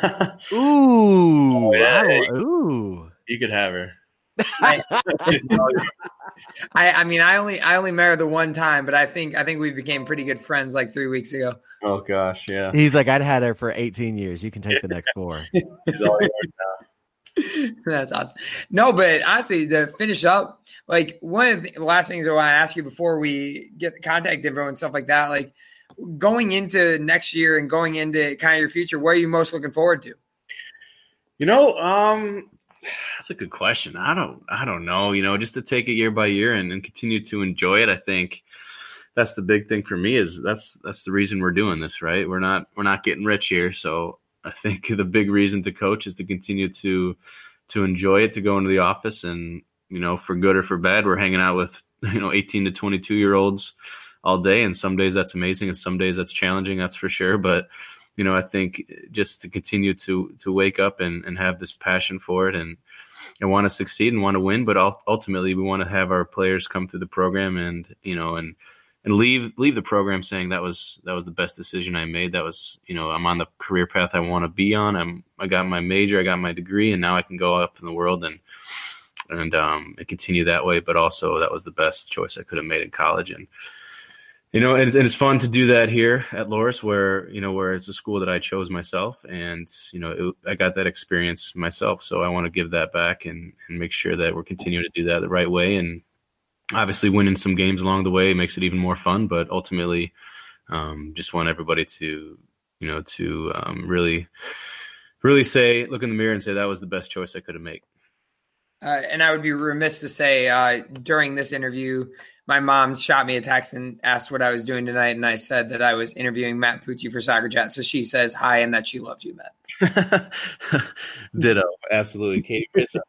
Ooh. Oh, yeah. Wow. Ooh. You could have her. I, I I mean I only I only met her the one time, but I think I think we became pretty good friends like three weeks ago. Oh gosh, yeah. He's like, I'd had her for eighteen years. You can take the next four. He's all yours now. That's awesome. No, but honestly, to finish up, like one of the last things I want to ask you before we get the contact info and stuff like that, like going into next year and going into kind of your future, what are you most looking forward to? You know, um, that's a good question. I don't, I don't know, you know, just to take it year by year and, and continue to enjoy it. I think that's the big thing for me is that's, that's the reason we're doing this, right? We're not, we're not getting rich here. So I think the big reason to coach is to continue to, to enjoy it, to go into the office and, you know, for good or for bad, we're hanging out with, you know, eighteen to twenty-two year olds all day. And some days that's amazing. And some days that's challenging. That's for sure. But, you know, I think just to continue to, to wake up and, and have this passion for it and, and want to succeed and want to win. But ultimately we want to have our players come through the program and, you know, and, and leave, leave the program saying that was, that was the best decision I made. That was, you know, I'm on the career path I want to be on. I'm, I got my major, I got my degree, and now I can go up in the world and, and, um, and continue that way. But also that was the best choice I could have made in college. And, You know, and, and it's fun to do that here at Loras, where, you know, where it's a school that I chose myself, and, you know, it, I got that experience myself. So I want to give that back and, and make sure that we're continuing to do that the right way. And obviously winning some games along the way makes it even more fun, but ultimately um, just want everybody to, you know, to um, really, really say, look in the mirror and say that was the best choice I could have made. Uh, and I would be remiss to say uh, during this interview, my mom shot me a text and asked what I was doing tonight, and I said that I was interviewing Matt Pucci for Soccer Chat. So she says hi and that she loves you, Matt. Ditto. Absolutely. Katie Rizzo.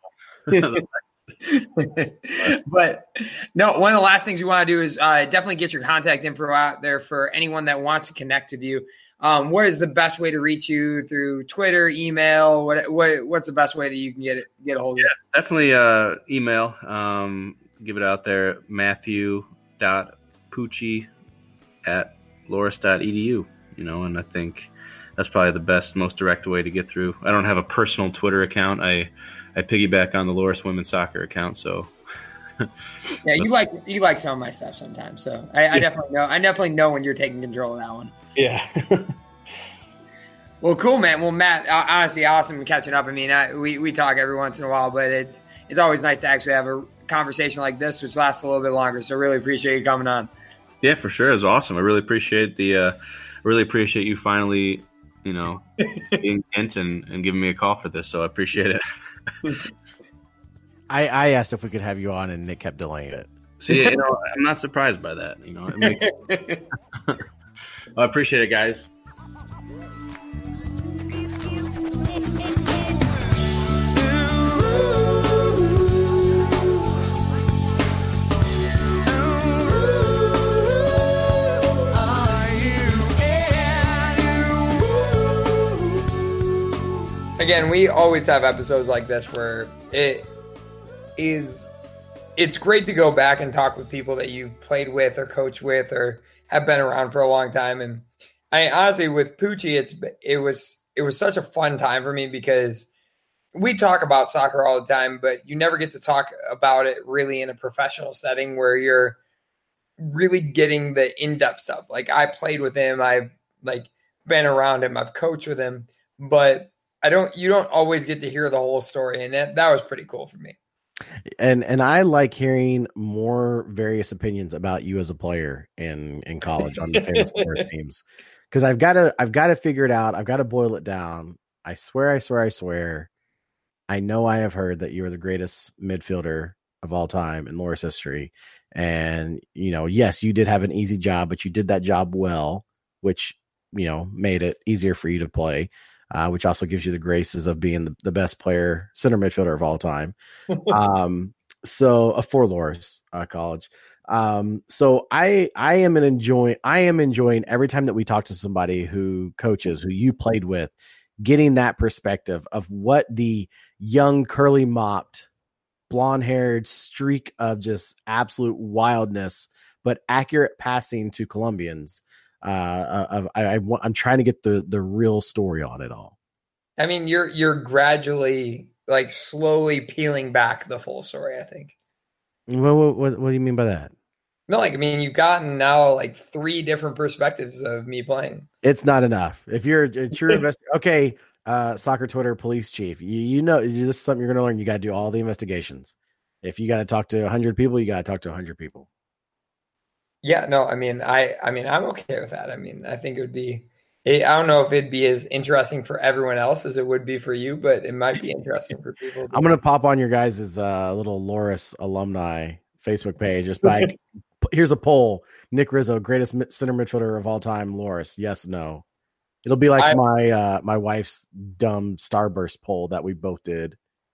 But no, one of the last things we want to do is uh, definitely get your contact info out there for anyone that wants to connect with you. Um, what is the best way to reach you? Through Twitter, email? What, what what's the best way that you can get it get a hold of yeah, you? Definitely uh, email. Um, give it out there. Matthew dot Pucci at loras dot e d u. You know, and I think that's probably the best, most direct way to get through. I don't have a personal Twitter account. I I piggyback on the Loras women's soccer account. So yeah, you like you like some of my stuff sometimes. So I, I yeah. definitely know. I definitely know when you're taking control of that one. Yeah. Well, cool, man. Well, Matt, uh, honestly, awesome catching up. I mean, I, we we talk every once in a while, but it's it's always nice to actually have a conversation like this, which lasts a little bit longer. So really appreciate you coming on. Yeah, for sure. It was awesome. I really appreciate the. Uh, really appreciate you finally, you know, being in and, and giving me a call for this. So I appreciate it. I, I asked if we could have you on, and Nick kept delaying it. See, you know, I'm not surprised by that. You know, it makes, I appreciate it, guys. Again, we always have episodes like this where it is, it's great to go back and talk with people that you played with or coached with or have been around for a long time. And I honestly, with Pucci, it's, it was, it was such a fun time for me because we talk about soccer all the time, but you never get to talk about it really in a professional setting where you're really getting the in-depth stuff. Like I played with him. I've like been around him. I've coached with him, but I don't, you don't always get to hear the whole story. And that, that was pretty cool for me. And, and I like hearing more various opinions about you as a player in, in college on the famous Loras teams. Cause I've got to, I've got to figure it out. I've got to boil it down. I swear, I swear, I swear. I know I have heard that you are the greatest midfielder of all time in Loras history. And, you know, yes, you did have an easy job, but you did that job well, which, you know, made it easier for you to play. Uh, which also gives you the graces of being the, the best player, center midfielder of all time. um, so uh, for Loras uh, College. Um, so I I am an enjoying I am enjoying every time that we talk to somebody who coaches, who you played with, getting that perspective of what the young curly mopped, blonde haired streak of just absolute wildness, but accurate passing to Colombians. Uh, of, I, I, I'm trying to get the the real story on it all. I mean, you're you're gradually, like, slowly peeling back the full story, I think. What what what, what do you mean by that? No, like, I mean, you've gotten now like three different perspectives of me playing. It's not enough. If you're a true investigator, okay, uh, soccer Twitter police chief, you you know this is something you're going to learn. You got to do all the investigations. If you got to talk to a hundred people, you got to talk to a hundred people. Yeah, no, I mean, I, I mean, I'm okay with that. I mean, I think it would be, I don't know if it'd be as interesting for everyone else as it would be for you, but it might be interesting for people. I'm going to pop on your guys' uh, little Loras alumni Facebook page. Just by, here's a poll. Nick Rizzo, greatest center midfielder of all time, Loras. Yes, no. It'll be like I, my, uh, my wife's dumb Starburst poll that we both did.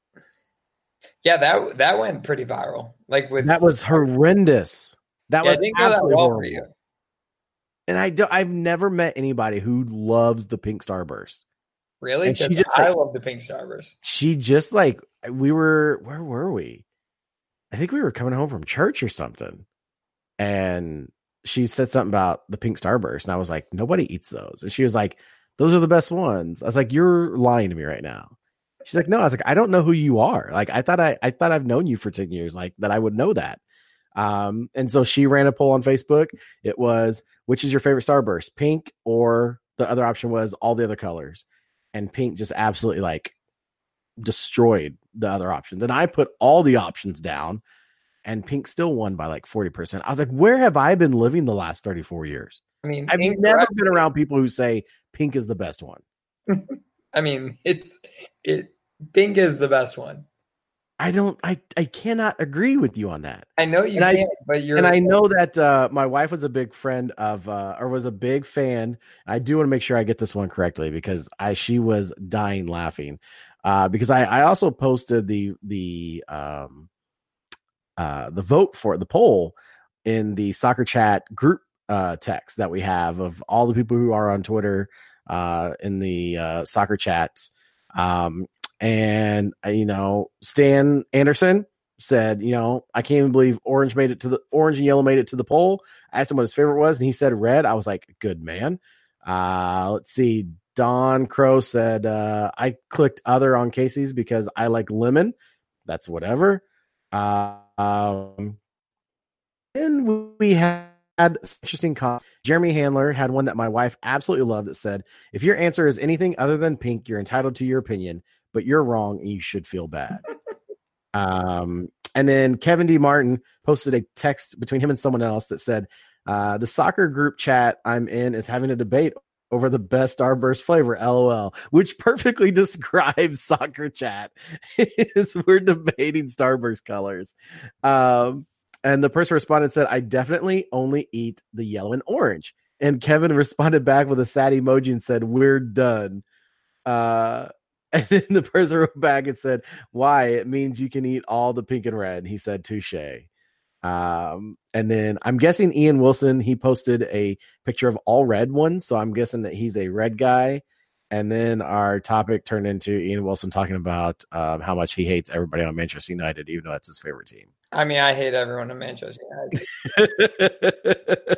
Yeah, that, that went pretty viral. Like with That was horrendous. That yeah, was absolutely that well horrible. For you. And I do, I've never met anybody who loves the pink Starburst. Really? And she just I like, love the pink Starburst. She just like, we were, where were we? I think we were coming home from church or something. And she said something about the pink Starburst. And I was like, nobody eats those. And she was like, those are the best ones. I was like, you're lying to me right now. She's like, no, I was like, I don't know who you are. Like, I thought I, I thought I've known you for ten years, like that I would know that. Um, and so she ran a poll on Facebook. It was, which is your favorite Starburst, pink, or the other option was all the other colors. And pink just absolutely like destroyed the other option. Then I put all the options down, and pink still won by like forty percent. I was like, where have I been living the last thirty-four years? I mean, I've never been around people who say pink is the best one. I mean, it's it pink is the best one. I don't I I cannot agree with you on that. I know you and can't, I, but you're and I know that uh, my wife was a big friend of uh, or was a big fan. I do want to make sure I get this one correctly because I she was dying laughing. Uh, because I, I also posted the the um uh the vote for the poll in the Soccer Chat group uh text that we have of all the people who are on Twitter uh in the uh soccer chats. Um and uh, you know, Stan Anderson said, you know, I can't even believe orange made it to the orange and yellow made it to the poll. I asked him what his favorite was, and he said red. I was like, good man. Uh let's see. Don Crow said, uh, I clicked other on Casey's because I like lemon. That's whatever. Uh, um, and we had interesting comments. Jeremy Handler had one that my wife absolutely loved that said, if your answer is anything other than pink, you're entitled to your opinion, but you're wrong and you should feel bad. um, and then Kevin D. Martin posted a text between him and someone else that said, uh, the soccer group chat I'm in is having a debate over the best Starburst flavor, LOL, which perfectly describes Soccer Chat. Is we're debating Starburst colors. Um, and the person responded said, I definitely only eat the yellow and orange. And Kevin responded back with a sad emoji and said, we're done. Uh, and then the person wrote back and said, why? It means you can eat all the pink and red. And he said, touche. Um, and then I'm guessing Ian Wilson, he posted a picture of all red ones. So I'm guessing that he's a red guy. And then our topic turned into Ian Wilson talking about um, how much he hates everybody on Manchester United, even though that's his favorite team. I mean, I hate everyone in Manchester United.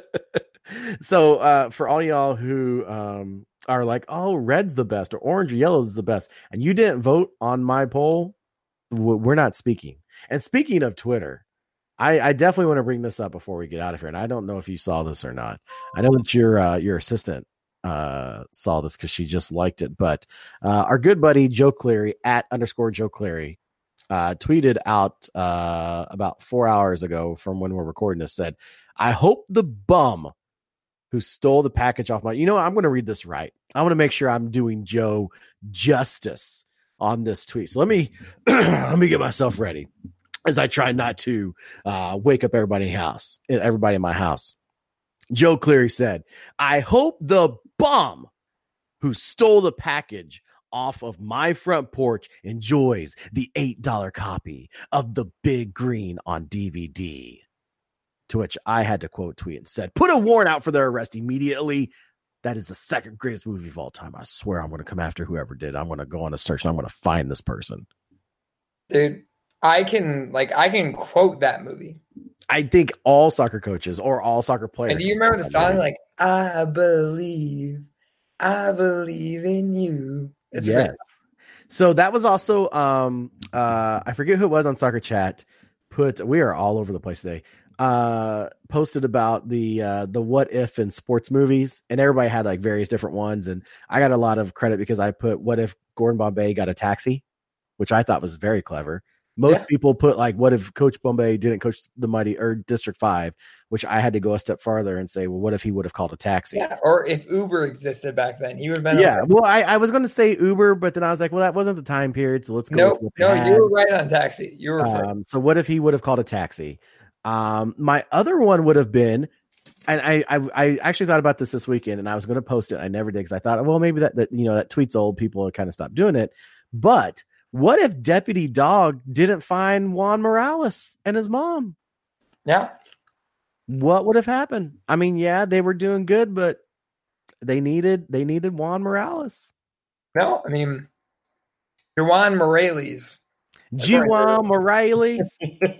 So uh, for all y'all who um, are like, oh, red's the best or orange or yellow is the best, and you didn't vote on my poll, we're not speaking. And speaking of Twitter, I, I definitely want to bring this up before we get out of here. And I don't know if you saw this or not. I know that your uh, your assistant uh, saw this because she just liked it. But uh, our good buddy Joe Cleary at underscore Joe Cleary uh, tweeted out uh, about four hours ago from when we're recording this, said, I hope the bum who stole the package off my, you know, I'm going to read this right. I want to make sure I'm doing Joe justice on this tweet. So let me let me get myself ready as I try not to uh, wake up everybody in house, everybody in my house. Joe Cleary said, I hope the bum who stole the package off of my front porch enjoys the eight dollar copy of The Big Green on D V D. To which I had to quote tweet and said, put a warrant out for their arrest immediately. That is the second greatest movie of all time. I swear I'm going to come after whoever did. I'm going to go on a search and I'm going to find this person. Dude, I can like I can quote that movie. I think all soccer coaches or all soccer players. And do you remember the song movie? Like I believe, I believe in you? It's yes. great. So that was also um uh I forget who it was on Soccer Chat. Put we are all over the place today. Uh posted about the uh the what if in sports movies, and everybody had like various different ones, and I got a lot of credit because I put what if Gordon Bombay got a taxi, which I thought was very clever. Most yeah. people put like, what if Coach Bombay didn't coach the mighty or District five, which I had to go a step farther and say, well, what if he would have called a taxi? Yeah, or if Uber existed back then, he would have been. Yeah, well, I, I was going to say Uber, but then I was like, well, that wasn't the time period, so let's go. Nope, no, you were right on taxi. You were um, so what if he would have called a taxi? Um, my other one would have been, and I, I, I actually thought about this this weekend, and I was going to post it. I never did because I thought, well, maybe that, that you know that tweet's old. People kind of stopped doing it, but. What if Deputy Dog didn't find Juan Morales and his mom? Yeah. What would have happened? I mean, yeah, they were doing good, but they needed they needed Juan Morales. No, I mean, Juan Morales. Juan Morales.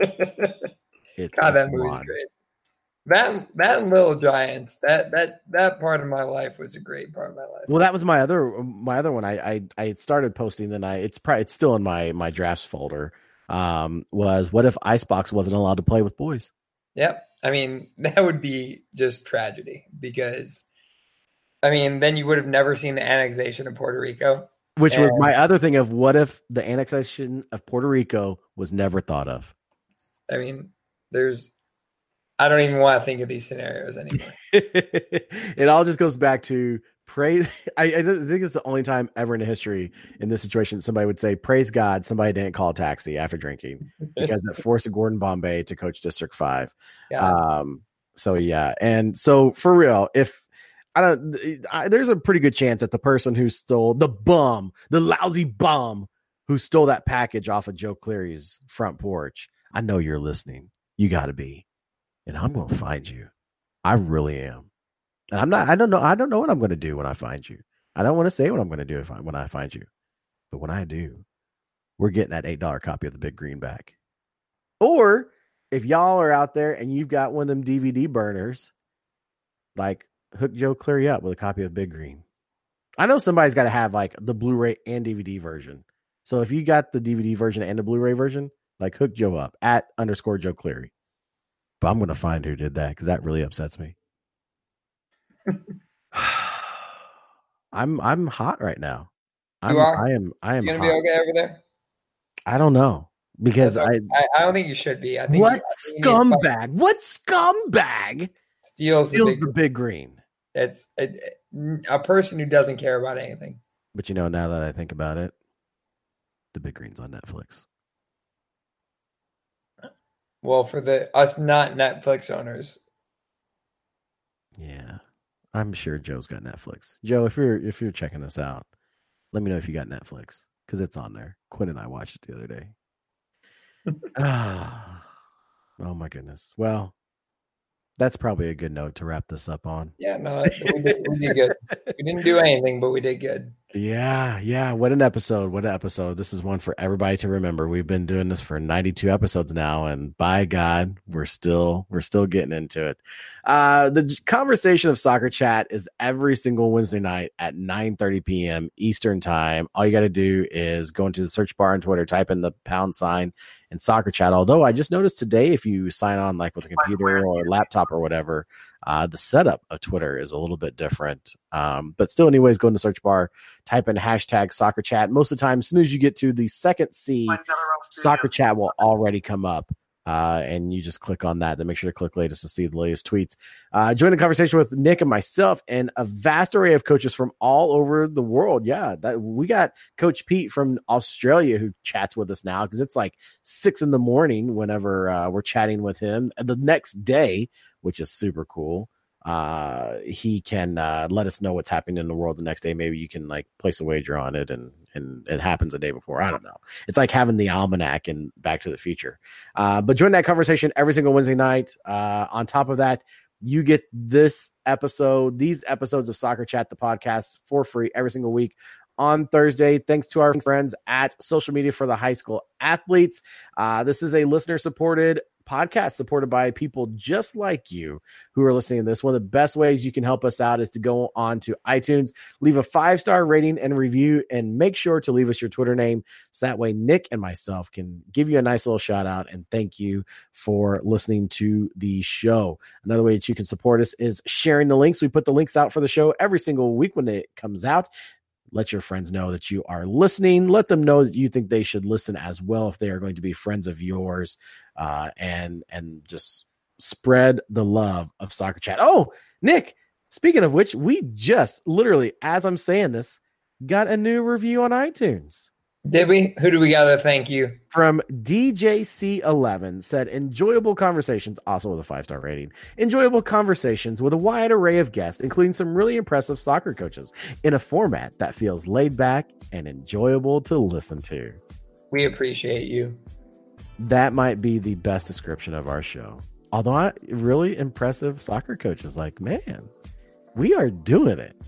It's God, that movie's great. That that and Little Giants, that that that part of my life was a great part of my life. Well, that was my other my other one. I I, I started posting, then I it's probably it's still in my my drafts folder. Um, was what if Icebox wasn't allowed to play with boys? Yep. I mean, that would be just tragedy because, I mean, then you would have never seen the annexation of Puerto Rico. Which and, was my other thing of what if the annexation of Puerto Rico was never thought of? I mean, there's, I don't even want to think of these scenarios anymore. It all just goes back to praise. I, I think it's the only time ever in history in this situation somebody would say, praise God, somebody didn't call a taxi after drinking because it forced Gordon Bombay to coach District five. Yeah. Um, so, yeah. And so for real, if I don't, I, there's a pretty good chance that the person who stole the bum, the lousy bum who stole that package off of Joe Cleary's front porch, I know you're listening. You got to be. And I'm going to find you. I really am. And I'm not, I don't know. I don't know what I'm going to do when I find you. I don't want to say what I'm going to do if I, when I find you. But when I do, we're getting that eight dollar copy of the Big Green back. Or if y'all are out there and you've got one of them D V D burners, like hook Joe Cleary up with a copy of Big Green. I know somebody's got to have like the Blu-ray and D V D version. So if you got the D V D version and the Blu-ray version, like hook Joe up at underscore Joe Cleary. But I'm going to find who did that because that really upsets me. I'm I'm hot right now. I'm, You are? I am. I am. You gonna hot. be okay over there? I don't know because I, I. I don't think you should be. I think what you, I think you need to scumbag? What scumbag steals, steals the the big, Big Green? It's a, a person who doesn't care about anything. But you know, now that I think about it, the Big Green's on Netflix. Well, for the us not Netflix owners, Yeah, I'm sure Joe's got Netflix. Joe, if you're if you're checking this out, let me know if you got Netflix because it's on there. Quinn and I watched it the other day. Ah, oh my goodness. Well, that's probably a good note to wrap this up on. yeah, no, we did, we did good. We didn't do anything, but we did good. Yeah, yeah. What an episode. What an episode. This is one for everybody to remember. We've been doing this for ninety-two episodes now, and by God, we're still we're still getting into it. Uh, the conversation of Soccer Chat is every single Wednesday night at nine thirty p.m. Eastern time. All you got to do is go into the search bar on Twitter, type in the pound sign and Soccer Chat. Although I just noticed today, if you sign on like with a computer or a laptop or whatever, uh, the setup of Twitter is a little bit different. Um, but still, anyways, go in the search bar, type in hashtag Soccer Chat. Most of the time, as soon as you get to the second C, Soccer Chat will already come up. Uh, and you just click on that. Then make sure to click latest to see the latest tweets. Uh, join the conversation with Nick and myself and a vast array of coaches from all over the world. Yeah, that we got Coach Pete from Australia who chats with us now because it's like six in the morning whenever uh, we're chatting with him. And the next day, which is super cool, uh, he can uh, let us know what's happening in the world the next day. Maybe you can like place a wager on it and and it happens a day before. I don't know. It's like having the almanac in Back to the Future. Uh, but join that conversation every single Wednesday night. Uh, on top of that, you get this episode, these episodes of Soccer Chat, the podcast, for free every single week on Thursday. Thanks to our friends at Social Media for the High School Athletes. Uh, this is a listener-supported podcast supported by people just like you who are listening to this. One of the best ways you can help us out is to go on to iTunes, leave a five-star rating and review, and make sure to leave us your Twitter name so that way Nick and myself can give you a nice little shout out and thank you for listening to the show. Another way that you can support us is sharing the links. We put the links out for the show every single week when it comes out. Let your friends know that you are listening. Let them know that you think they should listen as well if they are going to be friends of yours, uh, and and just spread the love of Soccer Chat. Oh, Nick, speaking of which, we just literally, as I'm saying this, got a new review on iTunes. Did we? Who do we got to thank you? From D J C eleven said, enjoyable conversations, also with a five-star rating. Enjoyable conversations with a wide array of guests, including some really impressive soccer coaches in a format that feels laid back and enjoyable to listen to. We appreciate you. That might be the best description of our show. Although I really impressive soccer coaches, like, man, we are doing it.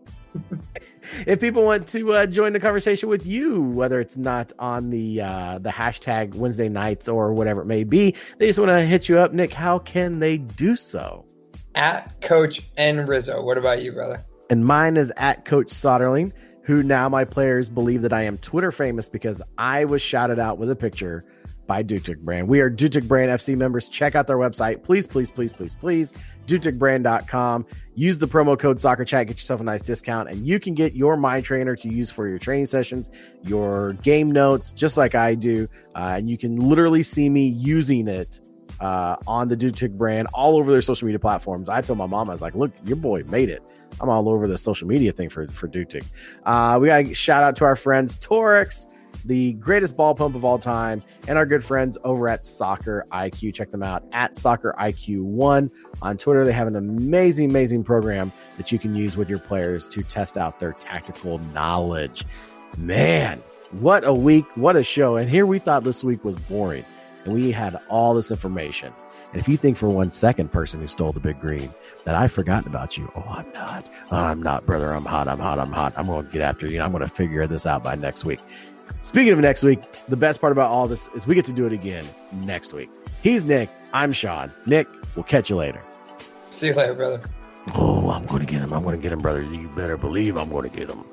If people want to uh, join the conversation with you, whether it's not on the uh, the hashtag Wednesday nights or whatever it may be, they just want to hit you up, Nick, how can they do so? At Coach N Rizzo. What about you, brother? And mine is at Coach Soderling, who now my players believe that I am Twitter famous because I was shouted out with a picture by Dutic Brand. We are Dutic Brand F C members. Check out their website. Please, please, please, please, please. Dutic Brand dot com. Use the promo code SoccerChat. Get yourself a nice discount. And you can get your My Trainer to use for your training sessions, your game notes, just like I do. Uh, and you can literally see me using it uh, on the Dutic Brand all over their social media platforms. I told my mom, I was like, look, your boy made it. I'm all over the social media thing for, for Dutic. Uh, we got to shout out to our friends, Torx, the greatest ball pump of all time, and our good friends over at Soccer I Q. Check them out at Soccer I Q one on Twitter. They have an amazing, amazing program that you can use with your players to test out their tactical knowledge. Man, what a week, what a show. And here we thought this week was boring, and we had all this information. And if you think for one second, person who stole the big green, that I've forgotten about you, oh, I'm not. Oh, I'm not, brother. I'm hot. I'm hot. I'm hot. I'm going to get after you. I'm going to figure this out by next week. Speaking of next week, the best part about all this is we get to do it again next week. He's Nick. I'm Sean. Nick, we'll catch you later. See you later, brother. Oh, I'm going to get him. I'm going to get him, brother. You better believe I'm going to get him.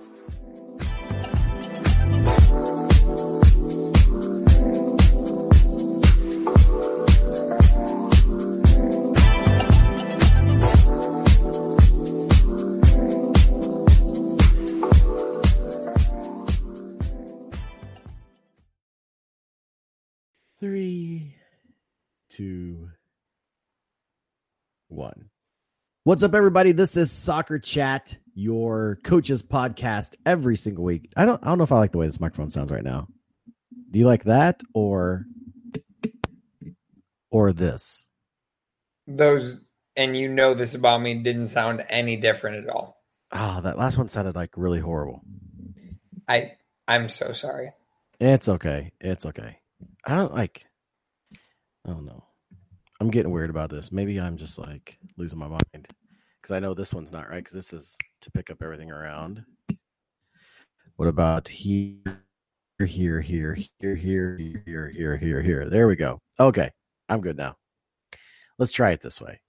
Three, two, one. What's up, everybody? This is Soccer Chat, your coaches podcast every single week. I don't I don't know if I like the way this microphone sounds right now. Do you like that or or this? Those, and you know this about me, didn't sound any different at all. Oh, that last one sounded like really horrible. I I'm so sorry. It's okay. It's okay. I don't like, I don't know. I'm getting weird about this. Maybe I'm just like losing my mind because I know this one's not right because this is to pick up everything around. What about here, here, here, here, here, here, here, here, here? There we go. Okay. I'm good now. Let's try it this way.